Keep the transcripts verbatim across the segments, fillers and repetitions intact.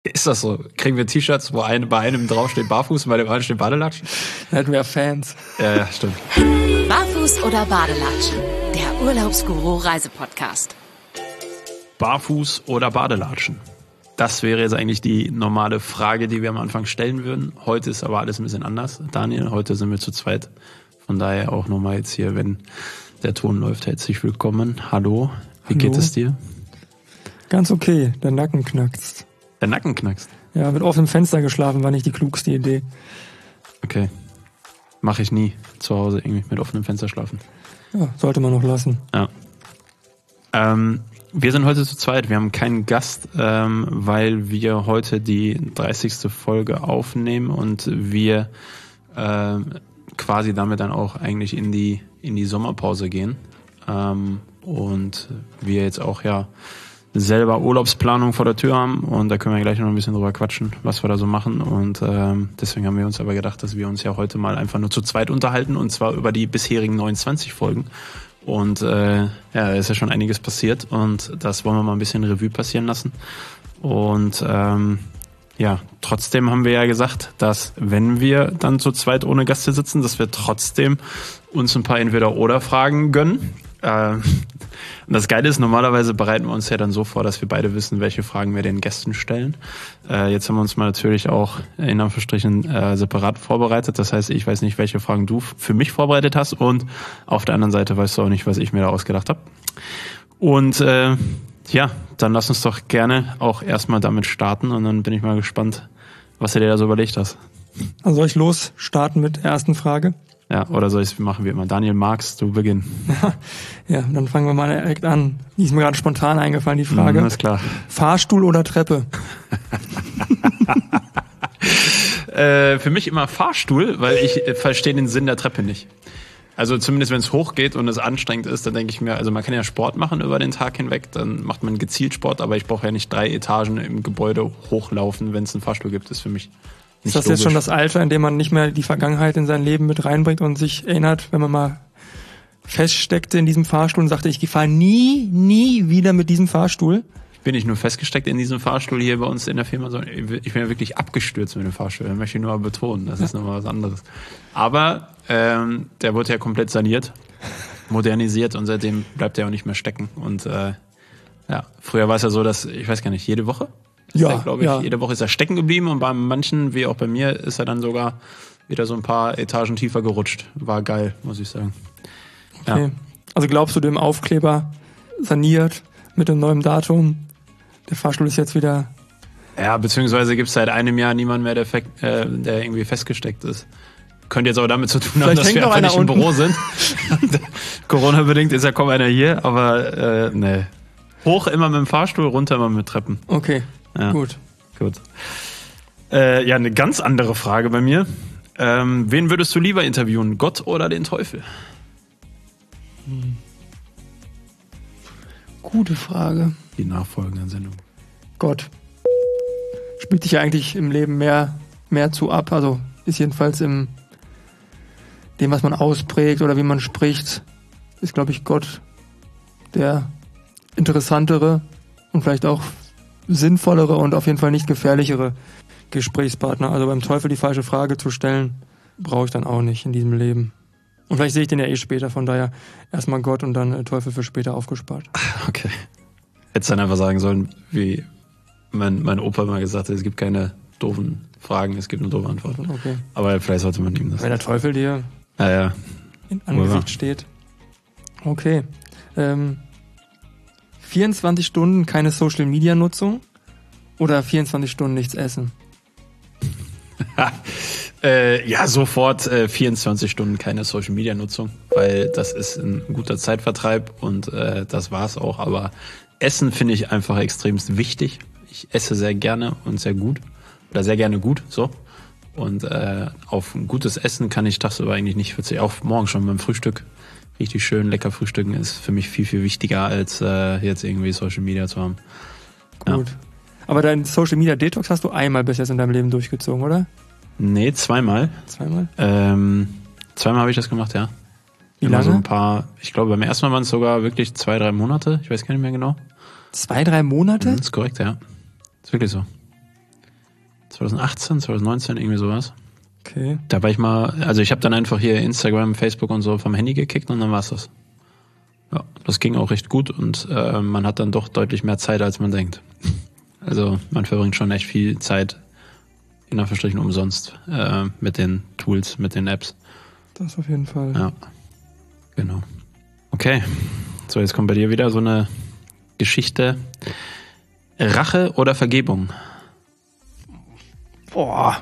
Ist das so? Kriegen wir T-Shirts, wo ein, bei einem draufsteht Barfuß und bei dem anderen steht Badelatschen? Da hätten wir ja Fans. Ja, ja, stimmt. Barfuß oder Badelatschen? Der Urlaubsguru Reisepodcast. Barfuß oder Badelatschen? Das wäre jetzt eigentlich die normale Frage, die wir am Anfang stellen würden. Heute ist aber alles ein bisschen anders. Daniel, heute sind wir zu zweit. Von daher auch nochmal jetzt hier, wenn der Ton läuft, herzlich willkommen. Hallo, wie Hallo. geht es dir? Ganz okay, der Nacken knackst. Der Nacken knackst? Ja, mit offenem Fenster geschlafen war nicht die klugste Idee. Okay. Mache ich nie zu Hause irgendwie mit offenem Fenster schlafen. Ja, sollte man noch lassen. Ja. Ähm, wir sind heute zu zweit. Wir haben keinen Gast, ähm, weil wir heute die dreißigste Folge aufnehmen und wir äh, quasi damit dann auch eigentlich in die in die Sommerpause gehen. Ähm, und wir jetzt auch ja selber Urlaubsplanung vor der Tür haben und da können wir gleich noch ein bisschen drüber quatschen, was wir da so machen und ähm, deswegen haben wir uns aber gedacht, dass wir uns ja heute mal einfach nur zu zweit unterhalten und zwar über die bisherigen neunundzwanzig Folgen und äh, ja, da ist ja schon einiges passiert und das wollen wir mal ein bisschen Revue passieren lassen und ähm, ja, trotzdem haben wir ja gesagt, dass wenn wir dann zu zweit ohne Gast hier sitzen, dass wir trotzdem uns ein paar Entweder-Oder-Fragen gönnen. Äh, und das Geile ist, normalerweise bereiten wir uns ja dann so vor, dass wir beide wissen, welche Fragen wir den Gästen stellen. Äh, jetzt haben wir uns mal natürlich auch in Anführungsstrichen äh, separat vorbereitet. Das heißt, ich weiß nicht, welche Fragen du für mich vorbereitet hast und auf der anderen Seite weißt du auch nicht, was ich mir da ausgedacht habe. Und äh, ja, dann lass uns doch gerne auch erstmal damit starten und dann bin ich mal gespannt, was du dir da so überlegt hast. Also soll ich los starten mit der ersten Frage? Ja, oder soll ich es machen wie immer? Daniel, magst du beginnen? Ja, dann fangen wir mal direkt an. Die ist mir gerade spontan eingefallen, die Frage. Mhm, ist klar. Fahrstuhl oder Treppe? äh, für mich immer Fahrstuhl, weil ich äh, verstehe den Sinn der Treppe nicht. Also zumindest wenn es hochgeht und es anstrengend ist, dann denke ich mir, also man kann ja Sport machen über den Tag hinweg, dann macht man gezielt Sport, aber ich brauche ja nicht drei Etagen im Gebäude hochlaufen, wenn es einen Fahrstuhl gibt, ist für mich nicht Ist das logisch. jetzt schon das Alter, in dem man nicht mehr die Vergangenheit in sein Leben mit reinbringt und sich erinnert, wenn man mal feststeckte in diesem Fahrstuhl und sagte, ich fahre nie, nie wieder mit diesem Fahrstuhl? Ich bin nicht nur festgesteckt in diesem Fahrstuhl hier bei uns in der Firma, sondern ich bin ja wirklich abgestürzt mit dem Fahrstuhl. Das möchte ich nur mal betonen. Das ist nochmal was anderes. Aber ähm, der wurde ja komplett saniert, modernisiert und seitdem bleibt er auch nicht mehr stecken. Und äh, ja, früher war es ja so, dass, ich weiß gar nicht, jede Woche? Ja, er, glaube ich, ja. Jede Woche ist er stecken geblieben und bei manchen, wie auch bei mir, ist er dann sogar wieder so ein paar Etagen tiefer gerutscht. War geil, muss ich sagen. Okay. Ja. Also glaubst du dem Aufkleber saniert mit dem neuen Datum? Der Fahrstuhl ist jetzt wieder... Ja, beziehungsweise gibt es seit einem Jahr niemanden mehr, der, fe- äh, der irgendwie festgesteckt ist. Könnte jetzt aber damit zu tun haben, Vielleicht dass wir hängt einfach noch nicht im einer Büro sind. Corona-bedingt ist ja kaum einer hier, aber äh, nee. Hoch immer mit dem Fahrstuhl, runter immer mit Treppen. Okay, Ja. gut. Gut. Äh, ja, eine ganz andere Frage bei mir. Ähm, wen würdest du lieber interviewen, Gott oder den Teufel? Hm. Gute Frage. Die nachfolgende Sendung. Gott. Spielt sich ja eigentlich im Leben mehr, mehr zu ab. Also ist jedenfalls im dem, was man ausprägt oder wie man spricht, ist, glaube ich, Gott der interessantere und vielleicht auch sinnvollere und auf jeden Fall nicht gefährlichere Gesprächspartner. Also beim Teufel die falsche Frage zu stellen, brauche ich dann auch nicht in diesem Leben. Und vielleicht sehe ich den ja eh später, von daher erstmal Gott und dann Teufel für später aufgespart. Okay. Hättest dann einfach sagen sollen, wie mein, mein Opa mal gesagt hat, es gibt keine doofen Fragen, es gibt nur doofe Antworten. Okay. Aber vielleicht sollte man ihm das... Wenn der Teufel dir Ja, ja. in Angesicht steht. Okay. Ähm, vierundzwanzig Stunden keine Social-Media-Nutzung oder vierundzwanzig Stunden nichts essen? äh, ja, sofort äh, vierundzwanzig Stunden keine Social-Media-Nutzung, weil das ist ein guter Zeitvertreib und äh, das war's auch. Aber Essen finde ich einfach extremst wichtig. Ich esse sehr gerne und sehr gut. Oder sehr gerne gut, so. Und äh, auf ein gutes Essen kann ich tagsüber eigentlich nicht verzichten. Auch morgen schon beim Frühstück. Richtig schön lecker frühstücken ist für mich viel, viel wichtiger, als äh, jetzt irgendwie Social Media zu haben. Gut. Ja. Aber dein Social Media Detox hast du einmal bis jetzt in deinem Leben durchgezogen, oder? Nee, zweimal. Zweimal? Ähm, zweimal habe ich das gemacht, ja. Wie Immer lange? so ein paar, ich glaube beim ersten Mal waren es sogar wirklich zwei, drei Monate. Ich weiß gar nicht mehr genau. Zwei, drei Monate? Mhm, ist korrekt, ja. Ist wirklich so. zwanzig achtzehn, zwanzig neunzehn, irgendwie sowas. Okay. Da war ich mal, also ich habe dann einfach hier Instagram, Facebook und so vom Handy gekickt und dann war's das. Ja, das ging auch recht gut und äh, man hat dann doch deutlich mehr Zeit, als man denkt. Also man verbringt schon echt viel Zeit, in Anführungsstrichen umsonst, äh, mit den Tools, mit den Apps. Das auf jeden Fall. Ja, genau. Okay, so jetzt kommt bei dir wieder so eine Geschichte. Rache oder Vergebung? Boah.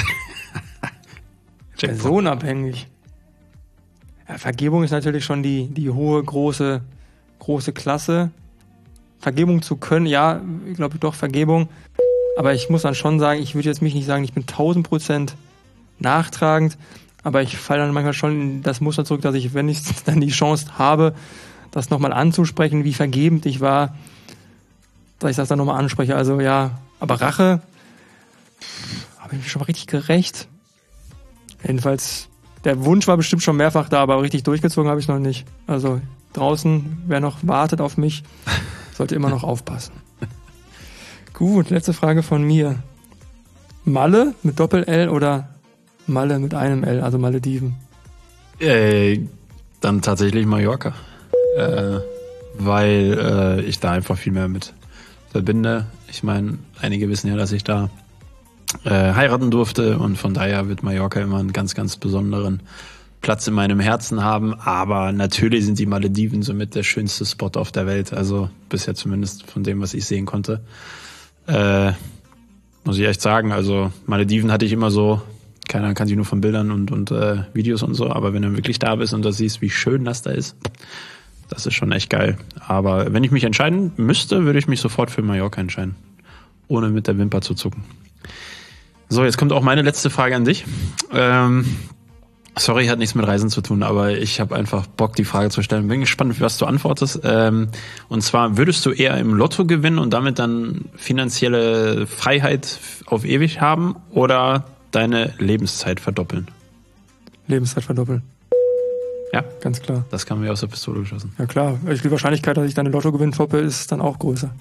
Personenabhängig. Ja, Vergebung ist natürlich schon die, die hohe, große, große Klasse. Vergebung zu können, ja, ich glaube doch Vergebung. Aber ich muss dann schon sagen, ich würde jetzt mich nicht sagen, ich bin tausend Prozent nachtragend. Aber ich falle dann manchmal schon in das Muster zurück, dass ich, wenn ich dann die Chance habe, das nochmal anzusprechen, wie vergebend ich war, dass ich das dann nochmal anspreche. Also ja, aber Rache, habe ich mich schon mal richtig gerecht. Jedenfalls, der Wunsch war bestimmt schon mehrfach da, aber richtig durchgezogen habe ich es noch nicht. Also draußen, wer noch wartet auf mich, sollte immer noch aufpassen. Gut, letzte Frage von mir. Malle mit Doppel-L oder Malle mit einem L, also Malediven? Äh, dann tatsächlich Mallorca. Äh, weil äh, ich da einfach viel mehr mit verbinde. Ich meine, einige wissen ja, dass ich da äh, heiraten durfte und von daher wird Mallorca immer einen ganz, ganz besonderen Platz in meinem Herzen haben. Aber natürlich sind die Malediven somit der schönste Spot auf der Welt. Also bisher zumindest von dem, was ich sehen konnte. Äh, muss ich echt sagen, also Malediven hatte ich immer so, keiner kann sich nur von Bildern und, und äh, Videos und so, aber wenn du wirklich da bist und da siehst, wie schön das da ist, das ist schon echt geil. Aber wenn ich mich entscheiden müsste, würde ich mich sofort für Mallorca entscheiden. Ohne mit der Wimper zu zucken. So, jetzt kommt auch meine letzte Frage an dich. Ähm, sorry, hat nichts mit Reisen zu tun, aber ich habe einfach Bock, die Frage zu stellen. Bin gespannt, was du antwortest. Ähm, und zwar, würdest du eher im Lotto gewinnen und damit dann finanzielle Freiheit auf ewig haben oder deine Lebenszeit verdoppeln? Lebenszeit verdoppeln. Ja, ganz klar. Das kam mir aus der Pistole geschossen. Ja klar, die Wahrscheinlichkeit, dass ich dann den Lottogewinn toppe, ist dann auch größer.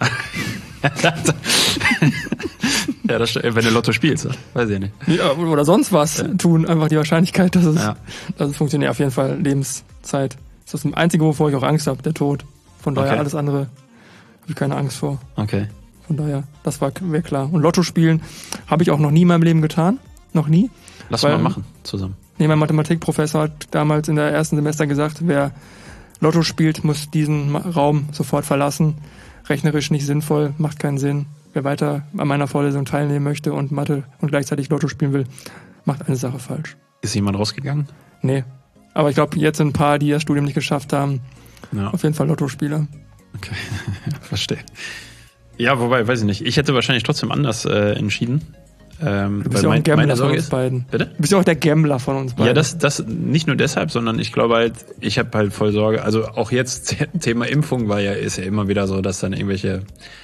Ja, das, wenn du Lotto spielst, weiß ich nicht. Ja, oder sonst was ja. tun, einfach die Wahrscheinlichkeit, dass es, ja. dass es funktioniert. Auf jeden Fall Lebenszeit. Das ist das Einzige, wovor ich auch Angst habe, der Tod. Von daher okay. Alles andere habe ich keine Angst vor. Okay. Von daher, das war wäre klar. Und Lotto spielen habe ich auch noch nie in meinem Leben getan. Noch nie. Lass weil, mal machen, zusammen. Nee, mein Mathematikprofessor hat damals in der ersten Semester gesagt, wer Lotto spielt, muss diesen Raum sofort verlassen. Rechnerisch nicht sinnvoll, macht keinen Sinn. Wer weiter an meiner Vorlesung teilnehmen möchte und Mathe und gleichzeitig Lotto spielen will, macht eine Sache falsch. Ist jemand rausgegangen? Nee. Aber ich glaube, jetzt sind ein paar, die das Studium nicht geschafft haben, ja. Auf jeden Fall Lottospieler. Okay, verstehe. Ja, wobei, weiß ich nicht. Ich hätte wahrscheinlich trotzdem anders äh, entschieden. Ähm, du bist ja auch ein Gambler von uns ist, beiden. Bitte? Du bist ja auch der Gambler von uns beiden. Ja, das, das nicht nur deshalb, sondern ich glaube halt, ich habe halt voll Sorge. Also auch jetzt Thema Impfung war ja, ist ja immer wieder so, dass dann irgendwelche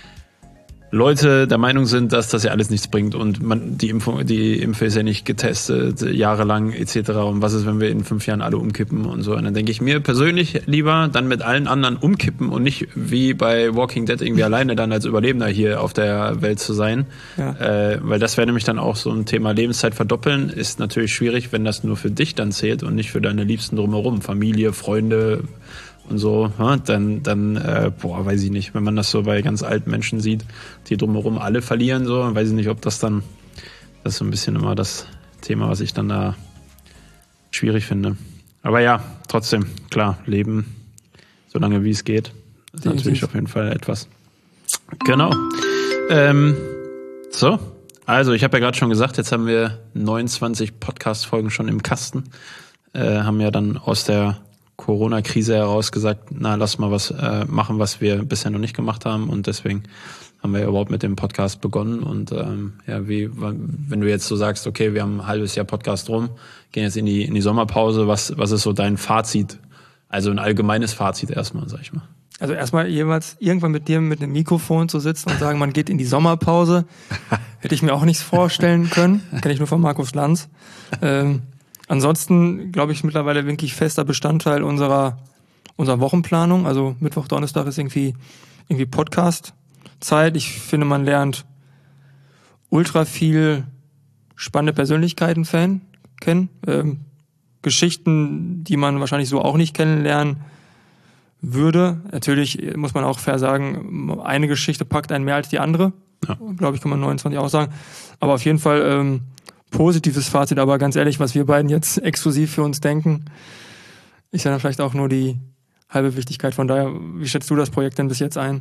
Leute der Meinung sind, dass das ja alles nichts bringt und man die Impfung, die Impfe ist ja nicht getestet jahrelang et cetera. Und was ist, wenn wir in fünf Jahren alle umkippen und so? Und dann denke ich mir persönlich lieber dann mit allen anderen umkippen und nicht wie bei Walking Dead irgendwie alleine dann als Überlebender hier auf der Welt zu sein. Ja. Äh, weil das wäre nämlich dann auch so ein Thema Lebenszeit verdoppeln. Ist natürlich schwierig, wenn das nur für dich dann zählt und nicht für deine Liebsten drumherum. Familie, Freunde und so, dann, dann äh, boah, weiß ich nicht, wenn man das so bei ganz alten Menschen sieht, die drumherum alle verlieren, so, weiß ich nicht, ob das dann, das ist so ein bisschen immer das Thema, was ich dann da schwierig finde. Aber ja, trotzdem, klar, leben, solange wie es geht, ist natürlich Definitiv. Auf jeden Fall etwas. Genau. Ähm, so, also ich habe ja gerade schon gesagt, jetzt haben wir neunundzwanzig Podcast-Folgen schon im Kasten, äh, haben ja dann aus der Corona-Krise heraus gesagt, na, lass mal was äh, machen, was wir bisher noch nicht gemacht haben und deswegen haben wir ja überhaupt mit dem Podcast begonnen und ähm, ja, wie, wenn du jetzt so sagst, okay, wir haben ein halbes Jahr Podcast rum, gehen jetzt in die in die Sommerpause, was was ist so dein Fazit? Also ein allgemeines Fazit erstmal, sag ich mal. Also erstmal jeweils irgendwann mit dir mit einem Mikrofon zu sitzen und sagen, man geht in die Sommerpause, hätte ich mir auch nichts vorstellen können, kenne ich nur von Markus Lanz. Ähm, Ansonsten, glaube ich, mittlerweile wirklich fester Bestandteil unserer unserer Wochenplanung. Also Mittwoch, Donnerstag ist irgendwie irgendwie Podcast-Zeit. Ich finde, man lernt ultra viel spannende Persönlichkeiten fan, kennen, ähm, Geschichten, die man wahrscheinlich so auch nicht kennenlernen würde. Natürlich muss man auch fair sagen, eine Geschichte packt einen mehr als die andere. Ja. Glaube ich, kann man neunundzwanzig auch sagen. Aber auf jeden Fall ähm, positives Fazit, aber ganz ehrlich, was wir beiden jetzt exklusiv für uns denken, ist ja dann vielleicht auch nur die halbe Wichtigkeit. Von daher, wie schätzt du das Projekt denn bis jetzt ein?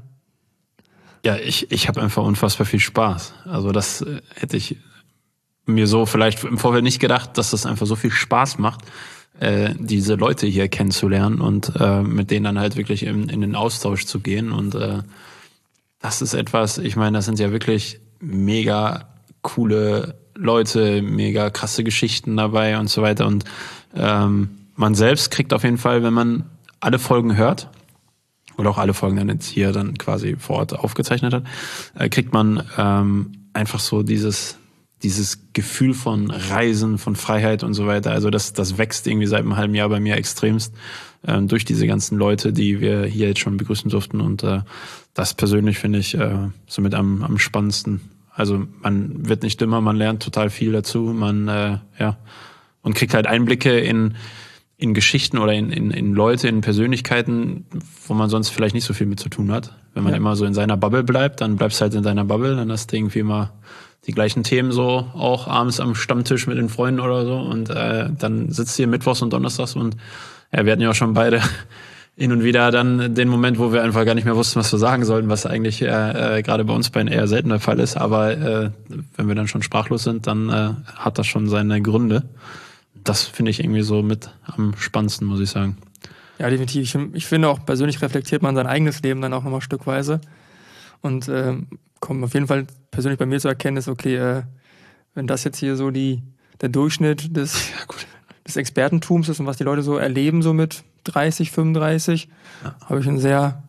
Ja, ich, ich habe einfach unfassbar viel Spaß. Also das äh, hätte ich mir so vielleicht im Vorfeld nicht gedacht, dass das einfach so viel Spaß macht, äh, diese Leute hier kennenzulernen und äh, mit denen dann halt wirklich in, in den Austausch zu gehen. Und äh, das ist etwas, ich meine, das sind ja wirklich mega coole Leute, mega krasse Geschichten dabei und so weiter. Und ähm, man selbst kriegt auf jeden Fall, wenn man alle Folgen hört, oder auch alle Folgen dann jetzt hier dann quasi vor Ort aufgezeichnet hat, äh, kriegt man ähm, einfach so dieses dieses Gefühl von Reisen, von Freiheit und so weiter. Also das das wächst irgendwie seit einem halben Jahr bei mir extremst äh, durch diese ganzen Leute, die wir hier jetzt schon begrüßen durften. Und äh, das persönlich finde ich äh, somit am am spannendsten. Also man wird nicht dümmer, man lernt total viel dazu, man äh, ja und kriegt halt Einblicke in in Geschichten oder in, in, in Leute, in Persönlichkeiten, wo man sonst vielleicht nicht so viel mit zu tun hat. Wenn man ja. immer so in seiner Bubble bleibt, dann bleibst du halt in deiner Bubble, dann hast du irgendwie immer die gleichen Themen so, auch abends am Stammtisch mit den Freunden oder so und äh, dann sitzt ihr mittwochs und donnerstags und ja, wir hatten ja auch schon beide hin und wieder dann den Moment, wo wir einfach gar nicht mehr wussten, was wir sagen sollten, was eigentlich äh, äh, gerade bei uns beiden eher selten der Fall ist, aber äh, wenn wir dann schon sprachlos sind, dann äh, hat das schon seine Gründe. Das finde ich irgendwie so mit am spannendsten, muss ich sagen. Ja, definitiv. Ich, ich finde auch, persönlich reflektiert man sein eigenes Leben dann auch nochmal stückweise. Und äh, kommt auf jeden Fall persönlich bei mir zur Erkenntnis, okay, äh, wenn das jetzt hier so die der Durchschnitt des, ja, gut. des Expertentums ist und was die Leute so erleben, so mit dreißig, fünfunddreißig, ja. habe ich ein sehr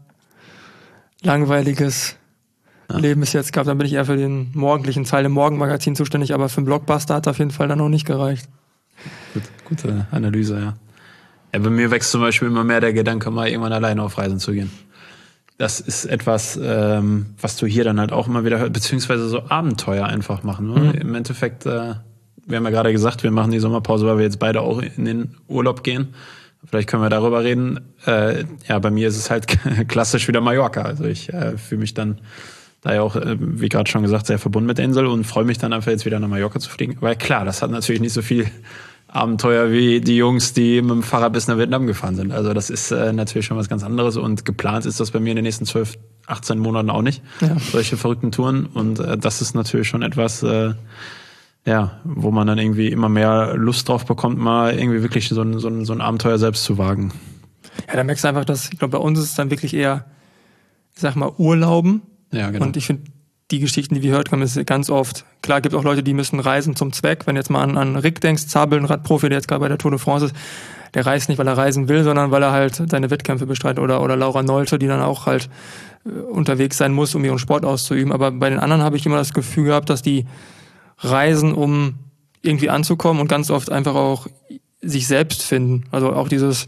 langweiliges ja. Leben bis jetzt gehabt. Dann bin ich eher für den morgendlichen Teil im Morgenmagazin zuständig, aber für einen Blockbuster hat es auf jeden Fall dann noch nicht gereicht. Gut, gute Analyse, ja. Ja, bei mir wächst zum Beispiel immer mehr der Gedanke, mal irgendwann alleine auf Reisen zu gehen. Das ist etwas, ähm, was du hier dann halt auch immer wieder hörst, beziehungsweise so Abenteuer einfach machen. Ne? Mhm. Im Endeffekt, äh, wir haben ja gerade gesagt, wir machen die Sommerpause, weil wir jetzt beide auch in den Urlaub gehen. Vielleicht können wir darüber reden. Äh, ja, bei mir ist es halt klassisch wieder Mallorca. Also ich äh, fühle mich dann da ja auch, wie gerade schon gesagt, sehr verbunden mit der Insel und freue mich dann einfach jetzt wieder nach Mallorca zu fliegen. Weil klar, das hat natürlich nicht so viel Abenteuer wie die Jungs, die mit dem Fahrrad bis nach Vietnam gefahren sind. Also das ist äh, natürlich schon was ganz anderes und geplant ist das bei mir in den nächsten zwölf, achtzehn Monaten auch nicht. Ja. Solche verrückten Touren und äh, das ist natürlich schon etwas, äh, ja, wo man dann irgendwie immer mehr Lust drauf bekommt, mal irgendwie wirklich so ein, so ein, so ein Abenteuer selbst zu wagen. Ja, da merkst du einfach, dass, ich glaube, bei uns ist es dann wirklich eher, ich sag mal, Urlauben. Ja, genau. Und ich finde, die Geschichten, die wir hört haben, ist ganz oft, klar, gibt auch Leute, die müssen reisen zum Zweck. Wenn du jetzt mal an, an Rick denkst, Zabel, ein Radprofi, der jetzt gerade bei der Tour de France ist, der reist nicht, weil er reisen will, sondern weil er halt seine Wettkämpfe bestreitet. Oder, oder Laura Nolte, die dann auch halt äh, unterwegs sein muss, um ihren Sport auszuüben. Aber bei den anderen habe ich immer das Gefühl gehabt, dass die reisen, um irgendwie anzukommen und ganz oft einfach auch sich selbst finden. Also auch dieses,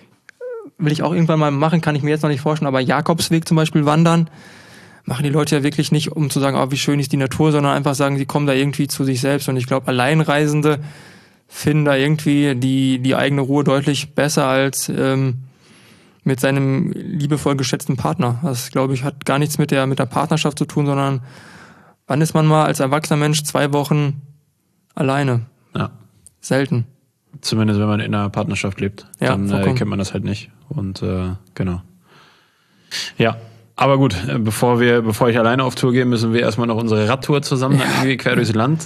will ich auch irgendwann mal machen, kann ich mir jetzt noch nicht vorstellen, aber Jakobsweg zum Beispiel wandern, machen die Leute ja wirklich nicht, um zu sagen, oh, wie schön ist die Natur, sondern einfach sagen, sie kommen da irgendwie zu sich selbst. Und ich glaube, Alleinreisende finden da irgendwie die, die eigene Ruhe deutlich besser als ähm, mit seinem liebevoll geschätzten Partner. Das, glaube ich, hat gar nichts mit der, mit der Partnerschaft zu tun, sondern wann ist man mal als erwachsener Mensch zwei Wochen alleine? Ja. Selten. Zumindest wenn man in einer Partnerschaft lebt, ja, dann äh, kennt man das halt nicht. Und äh, genau. Ja. Aber gut, bevor wir, bevor ich alleine auf Tour gehe, müssen wir erstmal noch unsere Radtour zusammen ja. irgendwie quer durchs Land.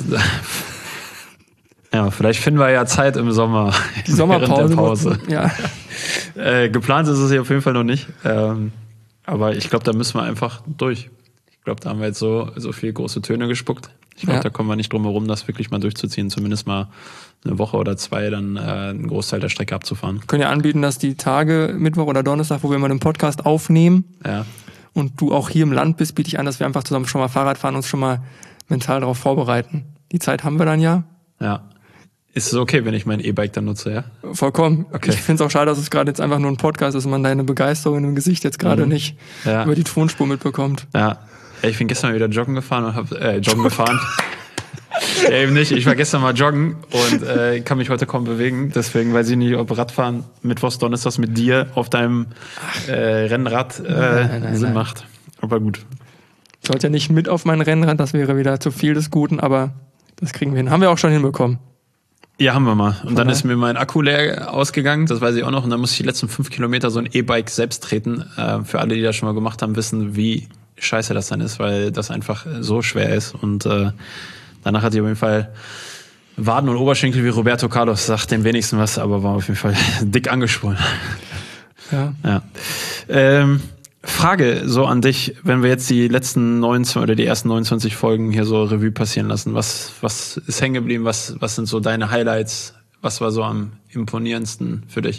Ja, vielleicht finden wir ja Zeit im Sommer. Die Sommerpause. Der Pause. Ja. äh, geplant ist es hier auf jeden Fall noch nicht. Ähm, aber ich glaube, da müssen wir einfach durch. Ich glaube, da haben wir jetzt so, so viel große Töne gespuckt. Ich glaube, ja. da kommen wir nicht drum herum, das wirklich mal durchzuziehen. Zumindest mal eine Woche oder zwei dann äh, einen Großteil der Strecke abzufahren. Wir können ja anbieten, dass die Tage, Mittwoch oder Donnerstag, wo wir mal den Podcast aufnehmen, ja. und du auch hier im Land bist, biete ich an, dass wir einfach zusammen schon mal Fahrrad fahren und uns schon mal mental darauf vorbereiten. Die Zeit haben wir dann ja. Ja. Ist es okay, wenn ich mein E-Bike dann nutze, ja? Vollkommen. Okay. Ich finde es auch schade, dass es gerade jetzt einfach nur ein Podcast ist und man deine Begeisterung im Gesicht jetzt gerade mhm. nicht ja. über die Tonspur mitbekommt. Ja. Ja, ich bin gestern wieder joggen gefahren und hab, äh, joggen gefahren. Ja, eben nicht. Ich war gestern mal joggen und äh, kann mich heute kaum bewegen. Deswegen weiß ich nicht, ob Radfahren Mittwochs, Donnerstags mit dir auf deinem äh, Rennrad äh, Nein, nein, nein, Sinn nein. macht. Aber gut. Ich sollte ja nicht mit auf mein Rennrad, das wäre wieder zu viel des Guten, aber das kriegen wir hin. Haben wir auch schon hinbekommen. Ja, haben wir mal. Und Von dann daher- ist mir mein Akku leer ausgegangen, das weiß ich auch noch. Und dann musste ich die letzten fünf Kilometer so ein E-Bike selbst treten. Äh, für alle, die das schon mal gemacht haben, wissen, wie scheiße das dann ist, weil das einfach so schwer ist. Und äh, danach hatte ich auf jeden Fall Waden und Oberschenkel wie Roberto Carlos, sagt dem wenigsten was, aber war auf jeden Fall dick angeschwollen. Ja. Ja. Ähm, Frage so an dich, wenn wir jetzt die letzten neunzehn oder die ersten neunundzwanzig Folgen hier so Revue passieren lassen, was, was ist hängen geblieben, was, was sind so deine Highlights, was war so am imponierendsten für dich?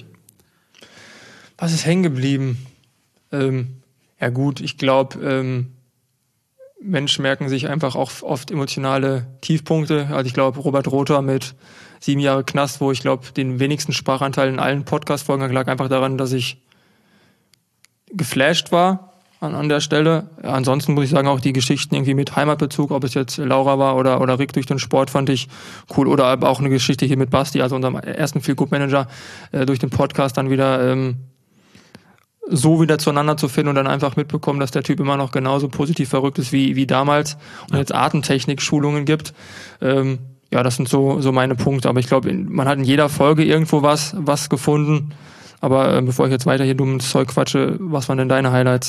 Was ist hängen geblieben? Ähm, ja gut, ich glaube, ähm, Menschen merken sich einfach auch oft emotionale Tiefpunkte. Also ich glaube, Robert Rother mit sieben Jahre Knast, wo ich glaube, den wenigsten Sprachanteil in allen Podcast-Folgen lag einfach daran, dass ich geflasht war an, an der Stelle. Ja, ansonsten muss ich sagen, auch die Geschichten irgendwie mit Heimatbezug, ob es jetzt Laura war oder, oder Rick durch den Sport, fand ich cool. Oder aber auch eine Geschichte hier mit Basti, also unserem ersten Feel-Good-Manager, äh, durch den Podcast dann wieder ähm, so wieder zueinander zu finden und dann einfach mitbekommen, dass der Typ immer noch genauso positiv verrückt ist wie, wie damals und Ja. jetzt Atemtechnik-Schulungen gibt. Ähm, ja, das sind so, so meine Punkte. Aber ich glaube, man hat in jeder Folge irgendwo was, was gefunden. Aber äh, bevor ich jetzt weiter hier dummes Zeug quatsche, was waren denn deine Highlights?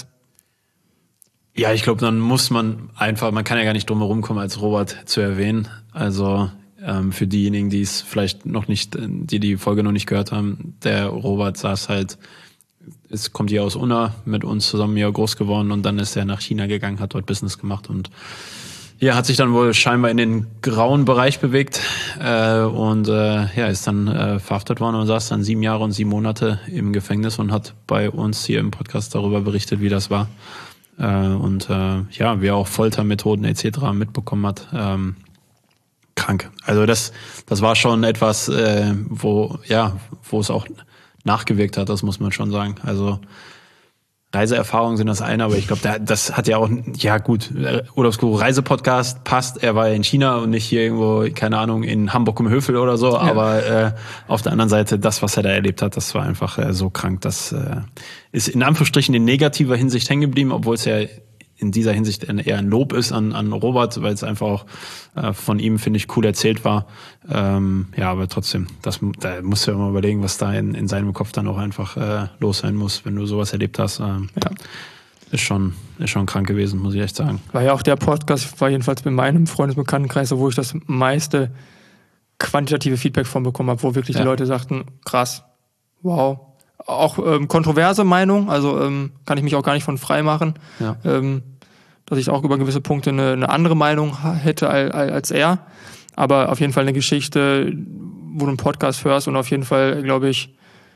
Ja, ich glaube, dann muss man einfach, man kann ja gar nicht drum herum kommen, als Robert zu erwähnen. Also ähm, für diejenigen, die es vielleicht noch nicht, die die Folge noch nicht gehört haben, der Robert saß halt, es kommt hier aus Unna, mit uns zusammen hier groß geworden und dann ist er nach China gegangen, hat dort Business gemacht und ja, hat sich dann wohl scheinbar in den grauen Bereich bewegt äh, und äh, ja, ist dann äh, verhaftet worden und saß dann sieben Jahre und sieben Monate im Gefängnis und hat bei uns hier im Podcast darüber berichtet, wie das war. Äh, und äh, ja, wie er auch Foltermethoden et cetera mitbekommen hat. Ähm, krank. Also das, das war schon etwas, äh, wo, ja, wo es auch nachgewirkt hat, das muss man schon sagen. Also Reiseerfahrungen sind das eine, aber ich glaube, das hat ja auch, ja gut, Urlaubsguru Reisepodcast passt, er war ja in China und nicht hier irgendwo, keine Ahnung, in Hamburg im Höfel oder so, ja. Aber äh, auf der anderen Seite, das, was er da erlebt hat, das war einfach äh, so krank, das äh, ist in Anführungsstrichen in negativer Hinsicht hängen geblieben, obwohl es ja in dieser Hinsicht eher ein Lob ist an, an Robert, weil es einfach auch äh, von ihm, finde ich, cool erzählt war. Ähm, ja, aber trotzdem, das, da musst du ja mal überlegen, was da in, in seinem Kopf dann auch einfach äh, los sein muss, wenn du sowas erlebt hast. Ähm, Ja. ist schon, ist schon krank gewesen, muss ich echt sagen. War ja auch der Podcast, war jedenfalls bei meinem Freundesbekanntenkreis, wo ich das meiste quantitative Feedback von bekommen habe, wo wirklich Ja. die Leute sagten, krass, wow. Auch ähm, kontroverse Meinung, also ähm, kann ich mich auch gar nicht von frei machen, Ja. ähm, dass ich auch über gewisse Punkte eine, eine andere Meinung ha- hätte als, als er. Aber auf jeden Fall eine Geschichte, wo du einen Podcast hörst und auf jeden Fall, glaube ich,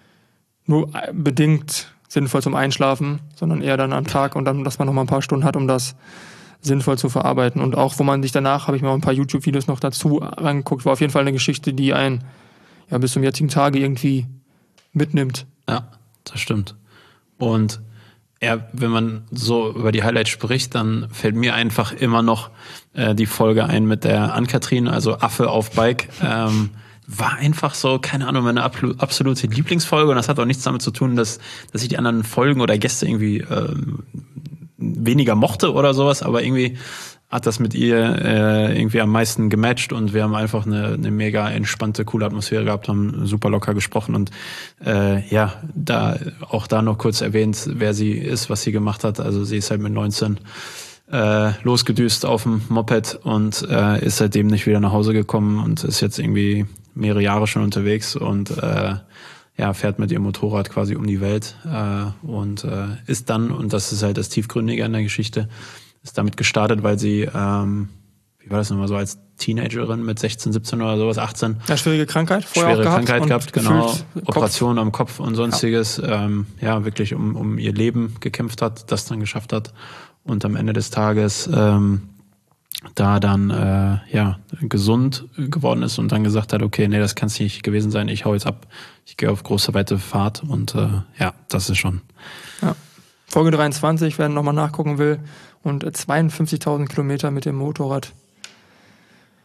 nur bedingt sinnvoll zum Einschlafen, sondern eher dann am Tag und dann, dass man noch mal ein paar Stunden hat, um das sinnvoll zu verarbeiten. Und auch, wo man sich danach, habe ich mir auch ein paar YouTube-Videos noch dazu angeguckt, war auf jeden Fall eine Geschichte, die einen ja bis zum jetzigen Tage irgendwie mitnimmt. Ja, das stimmt. Und ja, wenn man so über die Highlights spricht, dann fällt mir einfach immer noch äh, die Folge ein mit der Ann-Kathrin, also Affe auf Bike. Ähm, war einfach so, keine Ahnung, meine ablu- absolute Lieblingsfolge und das hat auch nichts damit zu tun, dass, dass ich die anderen Folgen oder Gäste irgendwie ähm, weniger mochte oder sowas, aber irgendwie hat das mit ihr äh, irgendwie am meisten gematcht und wir haben einfach eine, eine mega entspannte, coole Atmosphäre gehabt, haben super locker gesprochen und äh, ja, da auch da noch kurz erwähnt, wer sie ist, was sie gemacht hat. Also sie ist halt mit neunzehn äh, losgedüst auf dem Moped und äh, ist seitdem nicht wieder nach Hause gekommen und ist jetzt irgendwie mehrere Jahre schon unterwegs und äh, ja, fährt mit ihrem Motorrad quasi um die Welt äh, und äh, ist dann, und das ist halt das Tiefgründige an der Geschichte, ist damit gestartet, weil sie, ähm, wie war das nochmal so, als Teenagerin mit sechzehn, siebzehn oder sowas, achtzehn, Ja, schwierige Krankheit vorher schwere auch gehabt. Krankheit und gehabt, genau, gefühlt Operation am Kopf und sonstiges, ja, ähm, ja wirklich um, um ihr Leben gekämpft hat, das dann geschafft hat und am Ende des Tages ähm, da dann äh, ja gesund geworden ist und dann gesagt hat, okay, nee, das kann es nicht gewesen sein, ich hau jetzt ab, ich gehe auf große, weite Fahrt und äh, ja, das ist schon. Ja. Folge dreiundzwanzig, wer nochmal nachgucken will, und zweiundfünfzigtausend Kilometer mit dem Motorrad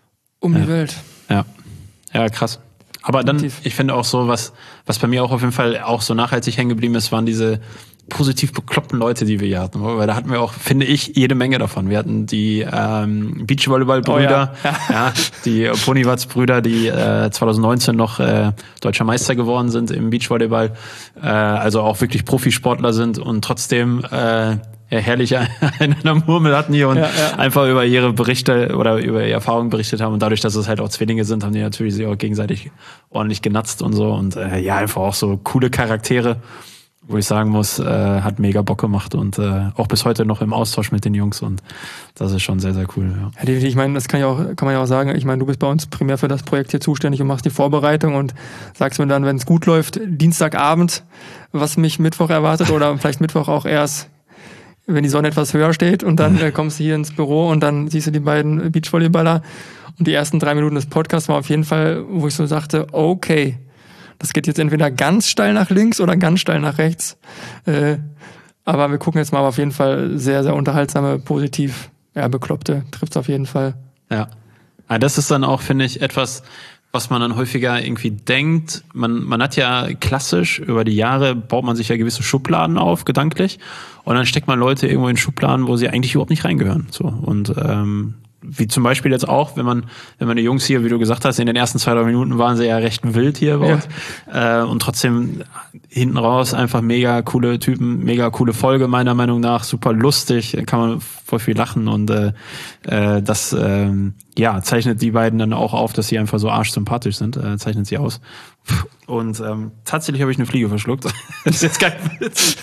um ja. die Welt. Ja, ja, krass. Aber dann, Definitiv. ich finde auch so, was, was bei mir auch auf jeden Fall auch so nachhaltig hängen geblieben ist, waren diese positiv bekloppten Leute, die wir hier hatten. Weil da hatten wir auch, finde ich, jede Menge davon. Wir hatten die ähm, Beachvolleyball-Brüder, oh, ja. ja, die Ponywatz-Brüder, die äh, zwanzig neunzehn noch äh, deutscher Meister geworden sind im Beachvolleyball. Äh, also auch wirklich Profisportler sind und trotzdem äh, ja, herrlich einen an der Murmel hatten hier und ja, ja. einfach über ihre Berichte oder über ihre Erfahrungen berichtet haben. Und dadurch, dass es halt auch Zwillinge sind, haben die natürlich sich auch gegenseitig ordentlich genatzt und so. Und äh, ja, einfach auch so coole Charaktere, wo ich sagen muss, äh, hat mega Bock gemacht und äh, auch bis heute noch im Austausch mit den Jungs. Und das ist schon sehr, sehr cool. Ja, ja definitiv. Ich meine, das kann, ja auch, kann man ja auch sagen. Ich meine, du bist bei uns primär für das Projekt hier zuständig und machst die Vorbereitung und sagst mir dann, wenn es gut läuft, Dienstagabend, was mich Mittwoch erwartet oder vielleicht Mittwoch auch erst, wenn die Sonne etwas höher steht und dann äh, kommst du hier ins Büro und dann siehst du die beiden Beachvolleyballer und die ersten drei Minuten des Podcasts war auf jeden Fall, wo ich so sagte, okay, das geht jetzt entweder ganz steil nach links oder ganz steil nach rechts, äh, aber wir gucken jetzt mal, aber auf jeden Fall sehr, sehr unterhaltsame, positiv, ja, Bekloppte, trifft's auf jeden Fall. Ja, ja das ist dann auch, finde ich, etwas, was man dann häufiger irgendwie denkt. Man, man hat ja klassisch über die Jahre baut man sich ja gewisse Schubladen auf, gedanklich. Und dann steckt man Leute irgendwo in Schubladen, wo sie eigentlich überhaupt nicht reingehören. So. Und ähm, wie zum Beispiel jetzt auch, wenn man, wenn man die Jungs hier, wie du gesagt hast, in den ersten zwei, drei Minuten waren sie ja recht wild hier bei uns. Ja. Äh, und trotzdem hinten raus einfach mega coole Typen, mega coole Folge meiner Meinung nach, super lustig, kann man voll viel lachen und äh, äh, das äh, ja zeichnet die beiden dann auch auf, dass sie einfach so arschsympathisch sind, äh, zeichnet sie aus. Und ähm, tatsächlich habe ich eine Fliege verschluckt. Das ist jetzt kein Witz.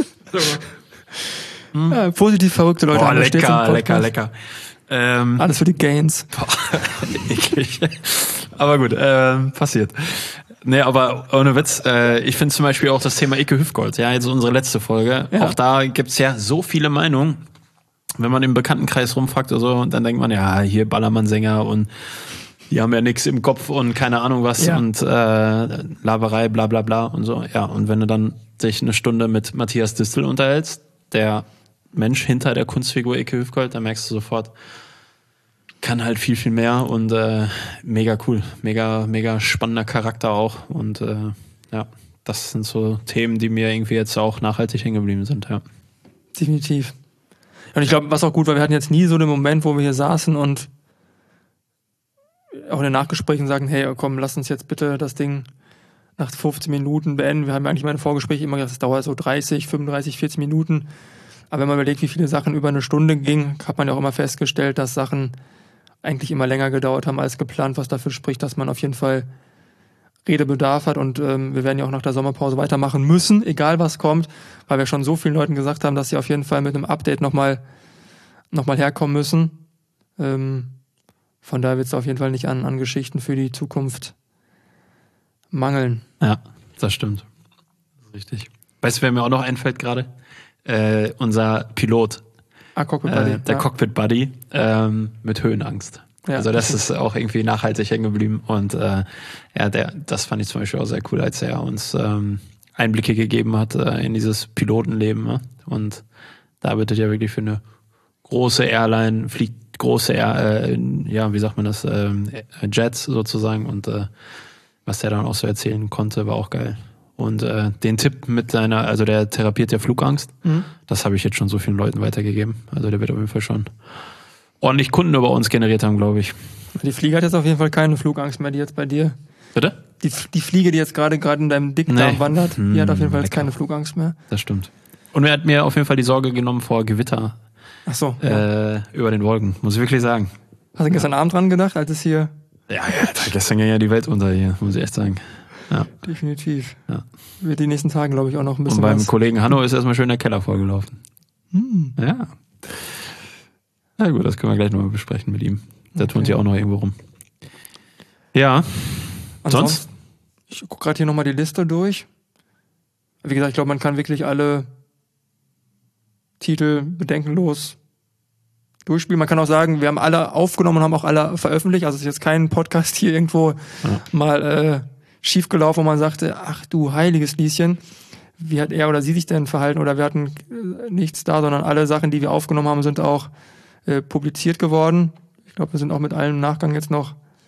hm. ja, positiv verrückte Leute. Boah, lecker, lecker, lecker. Ähm, Alles für die Gains. Boah, eklig. Aber gut, ähm, passiert. Nee, aber ohne Witz, äh, ich finde zum Beispiel auch das Thema Icke Hüfgold, ja, jetzt unsere letzte Folge. Ja. Auch da gibt's ja so viele Meinungen. Wenn man im Bekanntenkreis rumfragt oder so, dann denkt man, ja, hier Ballermann-Sänger und die haben ja nichts im Kopf und keine Ahnung was ja. und äh, Laberei, bla bla bla und so. Ja, und wenn du dann dich eine Stunde mit Matthias Distel unterhältst, der Mensch hinter der Kunstfigur Icke Hüfgold, dann merkst du sofort, kann halt viel, viel mehr und äh, mega cool, mega, mega spannender Charakter auch und äh, ja, das sind so Themen, die mir irgendwie jetzt auch nachhaltig hängen geblieben sind, ja. Definitiv. Und ich glaube, was auch gut war, wir hatten jetzt nie so den Moment, wo wir hier saßen und auch in den Nachgesprächen sagen, hey, komm, lass uns jetzt bitte das Ding nach fünfzehn Minuten beenden. Wir haben eigentlich meine Vorgespräche immer gesagt, es dauert so dreißig, fünfunddreißig, vierzig Minuten. Aber wenn man überlegt, wie viele Sachen über eine Stunde gingen, hat man ja auch immer festgestellt, dass Sachen eigentlich immer länger gedauert haben als geplant, was dafür spricht, dass man auf jeden Fall Redebedarf hat und ähm, wir werden ja auch nach der Sommerpause weitermachen müssen, egal was kommt, weil wir schon so vielen Leuten gesagt haben, dass sie auf jeden Fall mit einem Update nochmal noch mal herkommen müssen. Ähm, von daher wird es auf jeden Fall nicht an, an Geschichten für die Zukunft mangeln. Ja, das stimmt. Richtig. Weißt du, wer mir auch noch einfällt gerade? Äh, unser Pilot. Ah, Cockpit Buddy. Äh, der ja. Cockpit Buddy ähm, mit Höhenangst. Ja. Also das ist auch irgendwie nachhaltig hängen geblieben und äh, ja, der, das fand ich zum Beispiel auch sehr cool, als er uns ähm, Einblicke gegeben hat äh, in dieses Pilotenleben. Ne? Und da arbeitet ja wirklich für eine große Airline, fliegt große, Air, äh, ja, wie sagt man das, äh, Jets sozusagen und äh, was der dann auch so erzählen konnte, war auch geil. Und äh, den Tipp mit seiner, also der therapiert ja Flugangst, mhm. das habe ich jetzt schon so vielen Leuten weitergegeben. Also der wird auf jeden Fall schon ordentlich Kunden über uns generiert haben, glaube ich. Die Fliege hat jetzt auf jeden Fall keine Flugangst mehr, die jetzt bei dir. Bitte? Die, die Fliege, die jetzt gerade gerade in deinem Dickdarm nee. wandert, hm, die hat auf jeden Fall jetzt lecker. keine Flugangst mehr. Das stimmt. Und er hat mir auf jeden Fall die Sorge genommen vor Gewitter. Ach so. Äh, ja. Über den Wolken, muss ich wirklich sagen. Hast du gestern Abend dran gedacht, als es hier... Ja, ja, gestern ging ja die Welt unter hier, muss ich echt sagen. Ja. Definitiv. Ja. Wird die nächsten Tage, glaube ich, auch noch ein bisschen Und beim was. Kollegen Hanno ist erstmal schön der Keller vollgelaufen. Hm. Ja. Na gut, das können wir gleich nochmal besprechen mit ihm. Der Okay. turnt ja auch noch irgendwo rum. Ja. Ansonsten, Sonst? ich gucke gerade hier nochmal die Liste durch. Wie gesagt, ich glaube, man kann wirklich alle Titel bedenkenlos durchspielen. Man kann auch sagen, wir haben alle aufgenommen und haben auch alle veröffentlicht. Also es ist jetzt kein Podcast hier irgendwo Ja. mal äh, schief gelaufen, wo man sagte, ach du heiliges Lieschen, wie hat er oder sie sich denn verhalten oder wir hatten äh, nichts da, sondern alle Sachen, die wir aufgenommen haben, sind auch äh, publiziert geworden. Ich glaube, wir sind auch mit allem im Nachgang jetzt noch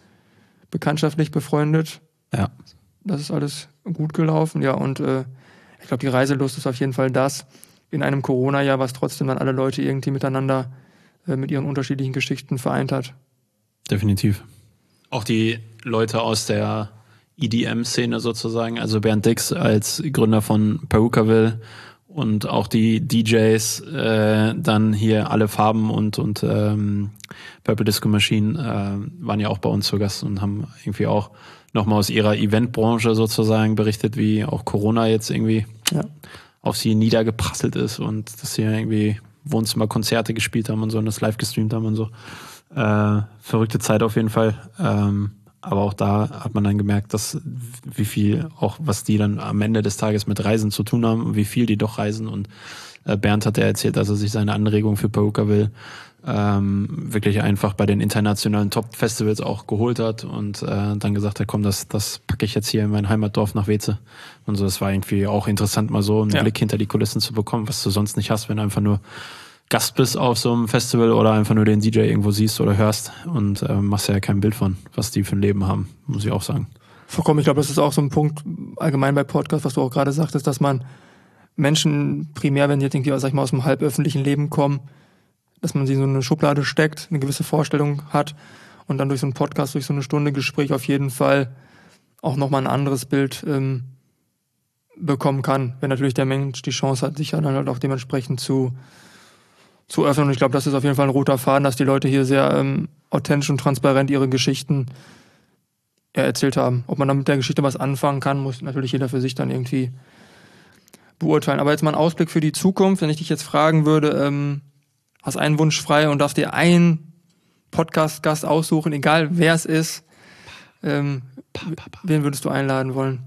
bekanntschaftlich befreundet. Ja. Das ist alles gut gelaufen, ja, und äh, ich glaube, die Reiselust ist auf jeden Fall das in einem Corona-Jahr, was trotzdem dann alle Leute irgendwie miteinander äh, mit ihren unterschiedlichen Geschichten vereint hat. Definitiv. Auch die Leute aus der E D M-Szene sozusagen, also Bernd Dix als Gründer von Perukaville und auch die D Js, äh, dann hier Alle Farben und, und ähm, Purple Disco Machine äh, waren ja auch bei uns zu Gast und haben irgendwie auch nochmal aus ihrer Eventbranche sozusagen berichtet, wie auch Corona jetzt irgendwie ja. auf sie niedergeprasselt ist und dass sie irgendwie Wohnzimmerkonzerte gespielt haben und so und das live gestreamt haben und so. Äh, verrückte Zeit auf jeden Fall. Ähm, aber auch da hat man dann gemerkt, dass wie viel auch, was die dann am Ende des Tages mit Reisen zu tun haben und wie viel die doch reisen. Und äh, Bernd hat ja erzählt, dass er sich seine Anregung für Perukaville ähm, wirklich einfach bei den internationalen Top-Festivals auch geholt hat und äh, dann gesagt hat, komm, das, das packe ich jetzt hier in mein Heimatdorf nach Weze. Und so, das war irgendwie auch interessant, mal so einen ja. Blick hinter die Kulissen zu bekommen, was du sonst nicht hast, wenn du einfach nur Gast bist auf so einem Festival oder einfach nur den D J irgendwo siehst oder hörst und äh, machst ja kein Bild von, was die für ein Leben haben, muss ich auch sagen. Vollkommen, ich glaube, das ist auch so ein Punkt allgemein bei Podcasts, was du auch gerade sagtest, dass man Menschen primär, wenn die jetzt irgendwie, sag ich mal, aus dem halböffentlichen Leben kommen, dass man sie in so eine Schublade steckt, eine gewisse Vorstellung hat und dann durch so einen Podcast, durch so eine Stunde Gespräch auf jeden Fall auch nochmal ein anderes Bild ähm, bekommen kann, wenn natürlich der Mensch die Chance hat, sich dann halt auch dementsprechend zu zu öffnen. Und ich glaube, das ist auf jeden Fall ein roter Faden, dass die Leute hier sehr ähm, authentisch und transparent ihre Geschichten ja, erzählt haben. Ob man dann mit der Geschichte was anfangen kann, muss natürlich jeder für sich dann irgendwie beurteilen. Aber jetzt mal ein Ausblick für die Zukunft. Wenn ich dich jetzt fragen würde, ähm, hast einen Wunsch frei und darfst dir einen Podcast-Gast aussuchen, egal wer es ist, ähm, wen würdest du einladen wollen?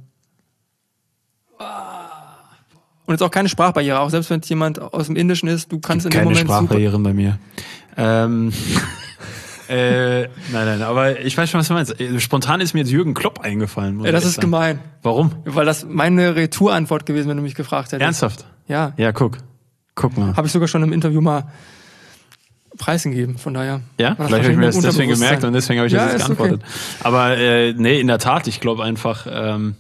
Und jetzt auch keine Sprachbarriere, auch selbst wenn es jemand aus dem Indischen ist, du kannst in dem Moment keine Sprachbarrieren bei mir. Ähm, äh, nein, nein, aber ich weiß schon, was du meinst. Spontan ist mir jetzt Jürgen Klopp eingefallen. Muss ja, das ist sagen. Gemein. Warum? Weil das meine Retourantwort gewesen, wenn du mich gefragt hättest. Ernsthaft? Ja. Ja, guck. Guck mal. Habe ich sogar schon im Interview mal preisgegeben, von daher. Ja, vielleicht habe ich mir das deswegen gemerkt und deswegen habe ich ja, das jetzt geantwortet. Okay. Aber äh, nee, in der Tat, ich glaube einfach, ähm,